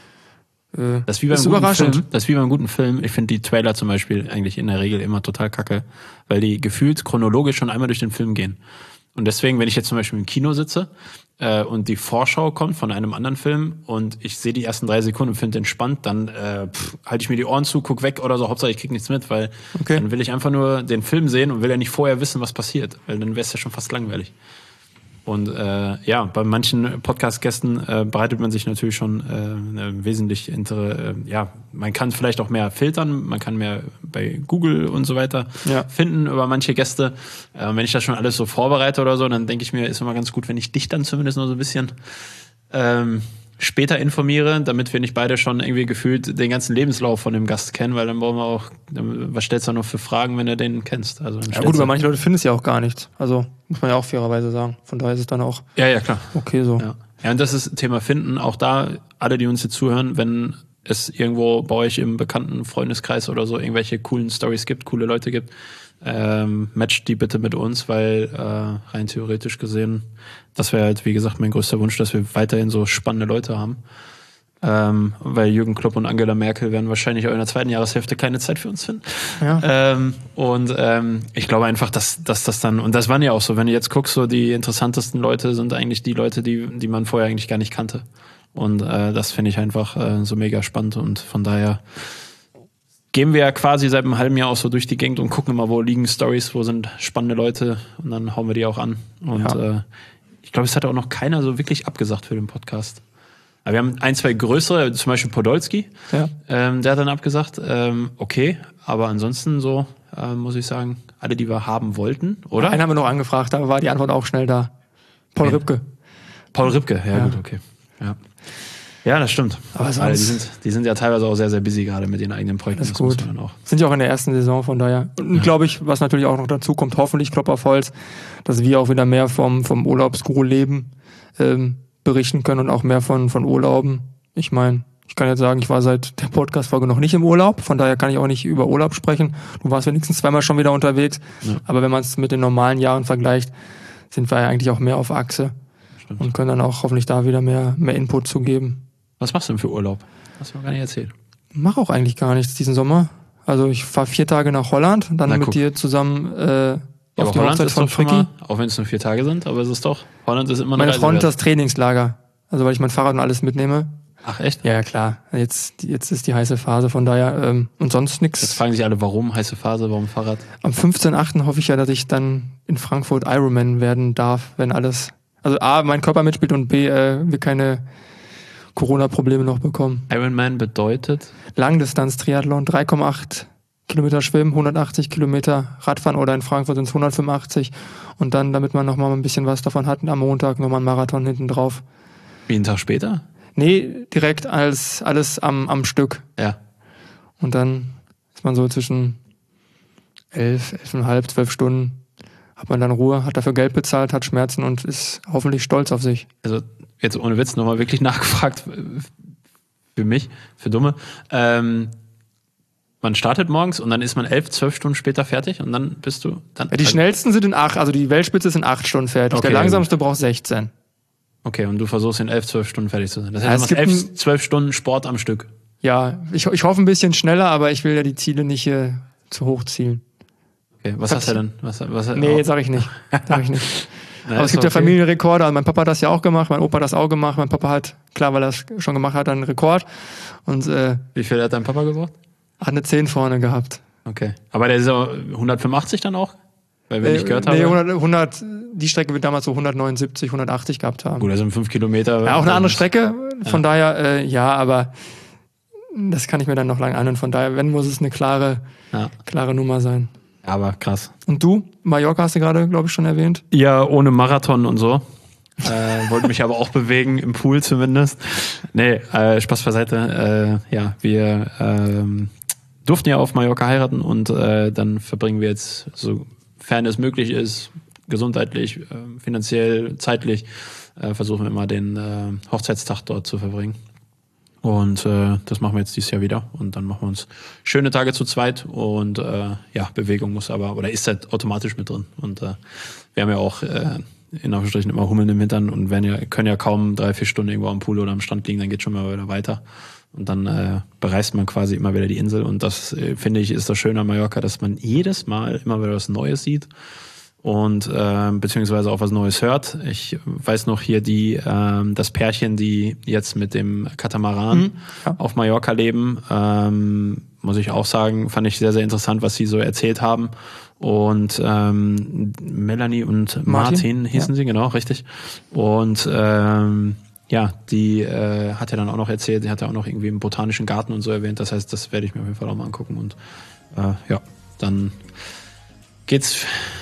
äh, Das ist wie beim ist guten überraschend. Film. Das ist wie beim guten Film. Ich finde die Trailer zum Beispiel eigentlich in der Regel immer total kacke, weil die gefühlt chronologisch schon einmal durch den Film gehen. Und deswegen, wenn ich jetzt zum Beispiel im Kino sitze äh, und die Vorschau kommt von einem anderen Film und ich sehe die ersten drei Sekunden und finde den spannend, dann äh, halte ich mir die Ohren zu, guck weg oder so. Hauptsache ich krieg nichts mit, weil Okay. dann will ich einfach nur den Film sehen und will ja nicht vorher wissen, was passiert, weil dann wäre es ja schon fast langweilig. Und äh, ja, bei manchen Podcast-Gästen äh, bereitet man sich natürlich schon äh, wesentlich intere, äh, ja, man kann vielleicht auch mehr filtern, man kann mehr bei Google und so weiter Ja. finden über manche Gäste. Äh, wenn ich das schon alles so vorbereite oder so, dann denke ich mir, ist immer ganz gut, wenn ich dich dann zumindest noch so ein bisschen ähm, später informiere, damit wir nicht beide schon irgendwie gefühlt den ganzen Lebenslauf von dem Gast kennen, weil dann brauchen wir auch, dann, was stellst du noch für Fragen, wenn du den kennst? Also dann Ja stellst gut, du- aber manche Leute finden es ja auch gar nicht. Also muss man ja auch fairerweise sagen. Von daher ist es dann auch ja, ja, klar. okay so. Ja. ja, und das ist Thema Finden. Auch da, alle, die uns jetzt zuhören, wenn es irgendwo bei euch im bekannten Freundeskreis oder so irgendwelche coolen Stories gibt, coole Leute gibt, ähm, matcht die bitte mit uns, weil äh, rein theoretisch gesehen, das wäre halt, wie gesagt, mein größter Wunsch, dass wir weiterhin so spannende Leute haben. Ähm, weil Jürgen Klopp und Angela Merkel werden wahrscheinlich auch in der zweiten Jahreshälfte keine Zeit für uns finden. Ja. Ähm, und ähm, ich glaube einfach, dass, dass das dann, und das waren ja auch so, wenn du jetzt guckst, so die interessantesten Leute sind eigentlich die Leute, die, die man vorher eigentlich gar nicht kannte. Und äh, das finde ich einfach äh, so mega spannend und von daher gehen wir ja quasi seit einem halben Jahr auch so durch die Gegend und gucken immer, wo liegen Stories, wo sind spannende Leute und dann hauen wir die auch an. Und Ja. äh, ich glaube, es hat auch noch keiner so wirklich abgesagt für den Podcast. Aber wir haben ein, zwei größere, zum Beispiel Podolski, Ja. ähm, der hat dann abgesagt, ähm, okay, aber ansonsten so, äh, muss ich sagen, alle, die wir haben wollten, oder? Einen haben wir noch angefragt, da war die Antwort auch schnell da. Paul Wen? Rübke. Paul Rübke, ja, Ja. gut, okay. Ja. Ja, das stimmt. Aber sonst- Weil die sind, die sind ja teilweise auch sehr, sehr busy gerade mit ihren eigenen Projekten. Alles Das muss gut. man dann auch. Sind ja auch in der ersten Saison, von daher. Und glaube ich, was natürlich auch noch dazu kommt, hoffentlich Klopf auf Holz, dass wir auch wieder mehr vom, vom Urlaubsguru-Leben ähm, berichten können und auch mehr von, von Urlauben. Ich meine, ich kann jetzt sagen, ich war seit der Podcast-Folge noch nicht im Urlaub, von daher kann ich auch nicht über Urlaub sprechen. Du warst wenigstens zweimal schon wieder unterwegs, Ja. aber wenn man es mit den normalen Jahren vergleicht, sind wir ja eigentlich auch mehr auf Achse Stimmt. und können dann auch hoffentlich da wieder mehr, mehr Input zu geben. Was machst du denn für Urlaub? Hast du mir gar nicht erzählt. Mache auch eigentlich gar nichts diesen Sommer. Also ich fahre vier Tage nach Holland, dann Na, mit guck. dir zusammen äh, Ja, auf aber die Holland Hochzeit ist von doch schon Fricky. mal, auch wenn es nur vier Tage sind, aber es ist doch, Holland ist immer eine Meine Reise Freundin wert. das Trainingslager. Also weil ich mein Fahrrad und alles mitnehme. Ach echt? Ja, ja, klar. Jetzt, jetzt ist die heiße Phase, von daher ähm, und sonst Jetzt nichts. fragen sich alle, warum heiße Phase, warum Fahrrad? Am fünfzehnten achten hoffe ich ja, dass ich dann in Frankfurt Ironman werden darf, wenn alles, also A, mein Körper mitspielt und B, äh, wir keine Corona-Probleme noch bekommen. Ironman bedeutet, Langdistanz-Triathlon, drei Komma acht Kilometer Schwimmen, hundertachtzig Kilometer Radfahren oder in Frankfurt sind es hundertfünfundachtzig und dann, damit man nochmal ein bisschen was davon hat, am Montag nochmal einen Marathon hinten drauf. wie einen Tag später? Nee, direkt als alles am, am Stück. Ja. Und dann ist man so zwischen elf, elfeinhalb, zwölf Stunden, hat man dann Ruhe, hat dafür Geld bezahlt, hat Schmerzen und ist hoffentlich stolz auf sich. Also jetzt ohne Witz nochmal wirklich nachgefragt für mich, für Dumme. Ähm, man startet morgens und dann ist man elf, zwölf Stunden später fertig und dann bist du dann. Ja, die schnellsten sind in acht, also die Weltspitze ist in acht Stunden fertig. Okay, Der langsamste braucht sechzehn. Okay, und du versuchst in elf, zwölf Stunden fertig zu sein. Das heißt, Ja, du es machst gibt elf, ein- zwölf Stunden Sport am Stück. Ja, ich, ich hoffe ein bisschen schneller, aber ich will ja die Ziele nicht hier zu hoch zielen. Okay, was Hab hast du denn? Was, was, Nee, oh. sag ich nicht. Sag ich nicht. Na, Aber es ist gibt ja okay. Familienrekorde. Also mein Papa hat das ja auch gemacht, mein Opa hat das auch gemacht. Mein Papa hat, klar, weil er es schon gemacht hat, einen Rekord. Und äh, Wie viel hat dein Papa gebraucht? hat eine zehn vorne gehabt. Okay. Aber der ist ja hundertfünfundachtzig dann auch? Weil wenn ich gehört habe. nee, hundert, hundert, die Strecke wird damals so hundertneunundsiebzig, hundertachtzig gehabt haben. Gut, also fünf Kilometer. Ja, auch eine andere Strecke. Von daher, äh, ja, aber das kann ich mir dann noch lange anhören. Von daher, wenn, muss es eine klare, Ja. klare Nummer sein. Aber krass. Und du? Mallorca hast du gerade, glaube ich, schon erwähnt. Ja, ohne Marathon und so. äh, wollte mich aber auch bewegen, im Pool zumindest. Nee, äh, Spaß beiseite. Äh, ja, wir ähm, durften ja auf Mallorca heiraten und äh, dann verbringen wir jetzt, sofern es möglich ist, gesundheitlich, äh, finanziell, zeitlich, äh, versuchen wir immer den äh, Hochzeitstag dort zu verbringen. Und äh, das machen wir jetzt dieses Jahr wieder. Und dann machen wir uns schöne Tage zu zweit. Und äh, ja, Bewegung muss aber, oder ist halt automatisch mit drin. Und äh, wir haben ja auch äh, in Anführungsstrichen immer Hummeln im Hintern und werden ja, können ja kaum drei, vier Stunden irgendwo am Pool oder am Strand liegen, dann geht schon mal wieder weiter. Und dann äh, bereist man quasi immer wieder die Insel. Und das, äh, finde ich, ist das Schöne an Mallorca, dass man jedes Mal immer wieder was Neues sieht. Und äh, beziehungsweise auch was Neues hört. Ich weiß noch hier die ähm, das Pärchen, die jetzt mit dem Katamaran Mhm, ja. auf Mallorca leben, ähm, muss ich auch sagen, fand ich sehr, sehr interessant, was sie so erzählt haben. Und ähm, Melanie und Martin, Martin, hießen ja. sie, genau, richtig. Und ähm, ja, die äh, hat ja dann auch noch erzählt, sie hat ja auch noch irgendwie im Botanischen Garten und so erwähnt. Das heißt, das werde ich mir auf jeden Fall auch mal angucken. Und äh, ja, dann geht's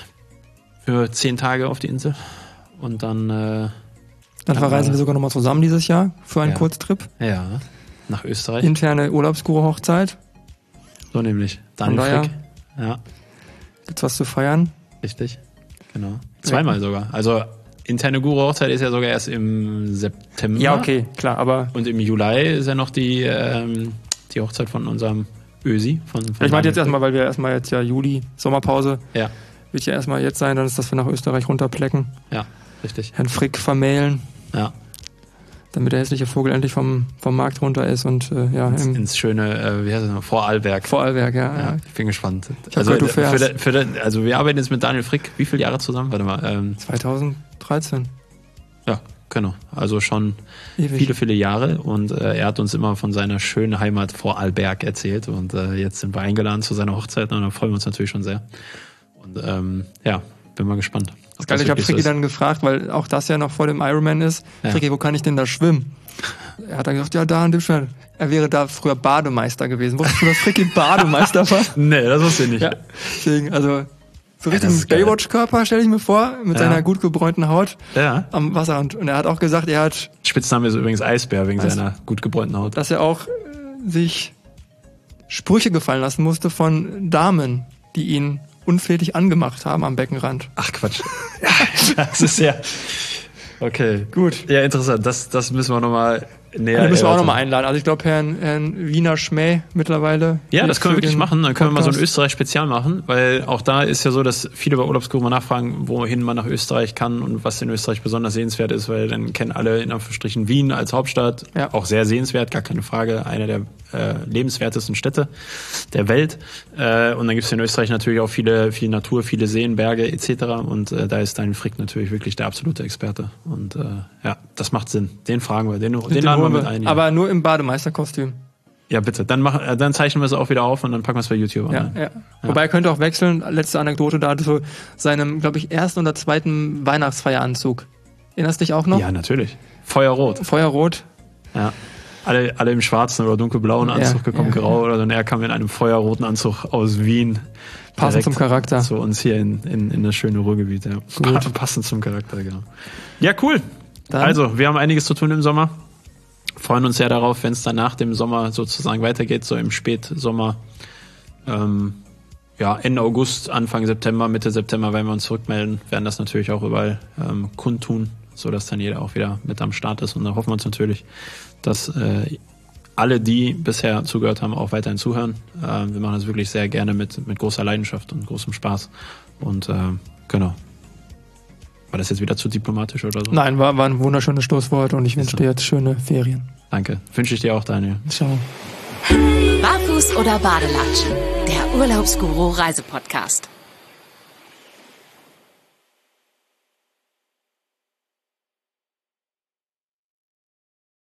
für zehn Tage auf die Insel und dann äh, Dann verreisen wir sogar nochmal zusammen dieses Jahr für einen Ja. Kurztrip. ja nach Österreich. Interne Urlaubsguru-Hochzeit. So nämlich. Daniel Von daher- Frick. Ja, Gibt's was zu feiern? richtig. Genau. Zweimal sogar. Also interne Guru-Hochzeit ist ja sogar erst im September. Ja, okay, klar, aber Und im Juli ist ja noch die, ähm, die Hochzeit von unserem Ösi. Von, von ich meinte Daniel jetzt erstmal, weil wir erstmal jetzt ja Juli, Sommerpause, Frick. Ja, wird ja erstmal jetzt sein, dann ist, dass wir nach Österreich runterplecken, ja, richtig. Herrn Frick vermählen, Ja, damit der hässliche Vogel endlich vom, vom Markt runter ist und äh, ja, ins, im ins schöne, äh, wie heißt es noch, Vorarlberg. Vorarlberg, ja. Ja, ja. ich bin gespannt. hab Also, gehört, du für, fährst. für, für, also wir arbeiten jetzt mit Daniel Frick wie viele Jahre zusammen? Warte mal. Ähm, zweitausenddreizehn. ja, genau. Also schon Ewig. viele, viele Jahre. Und äh, er hat uns immer von seiner schönen Heimat Vorarlberg erzählt. Und äh, jetzt sind wir eingeladen zu seiner Hochzeit und da freuen wir uns natürlich schon sehr. Und ähm, ja, bin mal gespannt. ob Geil, das ich habe wirklich so Fricki ist. dann gefragt, weil auch das ja noch vor dem Ironman ist. Ja. Fricki, wo kann ich denn da schwimmen? Er hat dann gesagt, ja, da in dem Schwimmbad. Er wäre da früher Bademeister gewesen. Wusstest du, dass Fricki Bademeister war? Nee, das wusste ich nicht. Ja, deswegen, also so das richtig ist geil. Baywatch-Körper stelle ich mir vor, mit Ja. seiner gut gebräunten Haut Ja. am Wasserrand. Und er hat auch gesagt, er hat, Spitzname ist übrigens Eisbär wegen Eis- seiner gut gebräunten Haut. dass er auch äh, sich Sprüche gefallen lassen musste von Damen, die ihn unflätig angemacht haben am Beckenrand. Ach Quatsch. Das ist ja. Okay. Gut. Ja, interessant. Das, das müssen wir nochmal näher Da müssen wir auch erörtern. nochmal einladen. Also ich glaube, Herrn, Herrn Wiener Schmäh mittlerweile. Ja, das können wir für wirklich den machen. Dann können wir mal so ein Podcast. Österreich-Spezial machen, weil auch da ist ja so, dass viele bei Urlaubsguru mal nachfragen, wohin man nach Österreich kann und was in Österreich besonders sehenswert ist, weil dann kennen alle in Anführungsstrichen Wien als Hauptstadt, Ja. auch sehr sehenswert, gar keine Frage, eine der äh, lebenswertesten Städte der Welt. Äh, und dann gibt es in Österreich natürlich auch viele, viel Natur, viele Seen, Berge et cetera. Und äh, da ist Daniel Frick natürlich wirklich der absolute Experte. Und äh, ja, das macht Sinn. Den fragen wir, den, den, Den laden wir holen mit wir. ein. Ja. Aber nur im Bademeisterkostüm. Ja, bitte. Dann, mach, äh, dann zeichnen wir es auch wieder auf und dann packen wir es bei YouTube Ja, an. ja. Wobei er könnte auch wechseln. Letzte Anekdote da zu seinem, glaube ich, ersten oder zweiten Weihnachtsfeieranzug. Erinnerst du dich auch noch? Ja, natürlich. Feuerrot. Feuerrot. Ja. Alle, alle im schwarzen oder dunkelblauen Ja, Anzug gekommen, ja, grau oder so. Und er kam in einem feuerroten Anzug aus Wien. Passend direkt zum Charakter. Zu uns hier in, in, in das schöne Ruhrgebiet. Ja. Gut. Passend zum Charakter, genau. Ja, cool. Dann- Also, wir haben einiges zu tun im Sommer. Freuen uns sehr darauf, wenn es dann nach dem Sommer sozusagen weitergeht, so im Spätsommer. Ähm, ja, Ende August, Anfang September, Mitte September werden wir uns zurückmelden, werden das natürlich auch überall ähm, kundtun, sodass dann jeder auch wieder mit am Start ist. Und da hoffen wir uns natürlich, dass äh, alle, die bisher zugehört haben, auch weiterhin zuhören. Äh, wir machen das wirklich sehr gerne mit, mit großer Leidenschaft und großem Spaß. Und äh, genau. War das jetzt wieder zu diplomatisch oder so? Nein, war, war ein wunderschönes Schlusswort und ich wünsche dir jetzt schöne Ferien. Danke. Wünsche ich dir auch, Daniel. Ciao. Barfuß oder Badelatschen? Der Urlaubsguru Reisepodcast.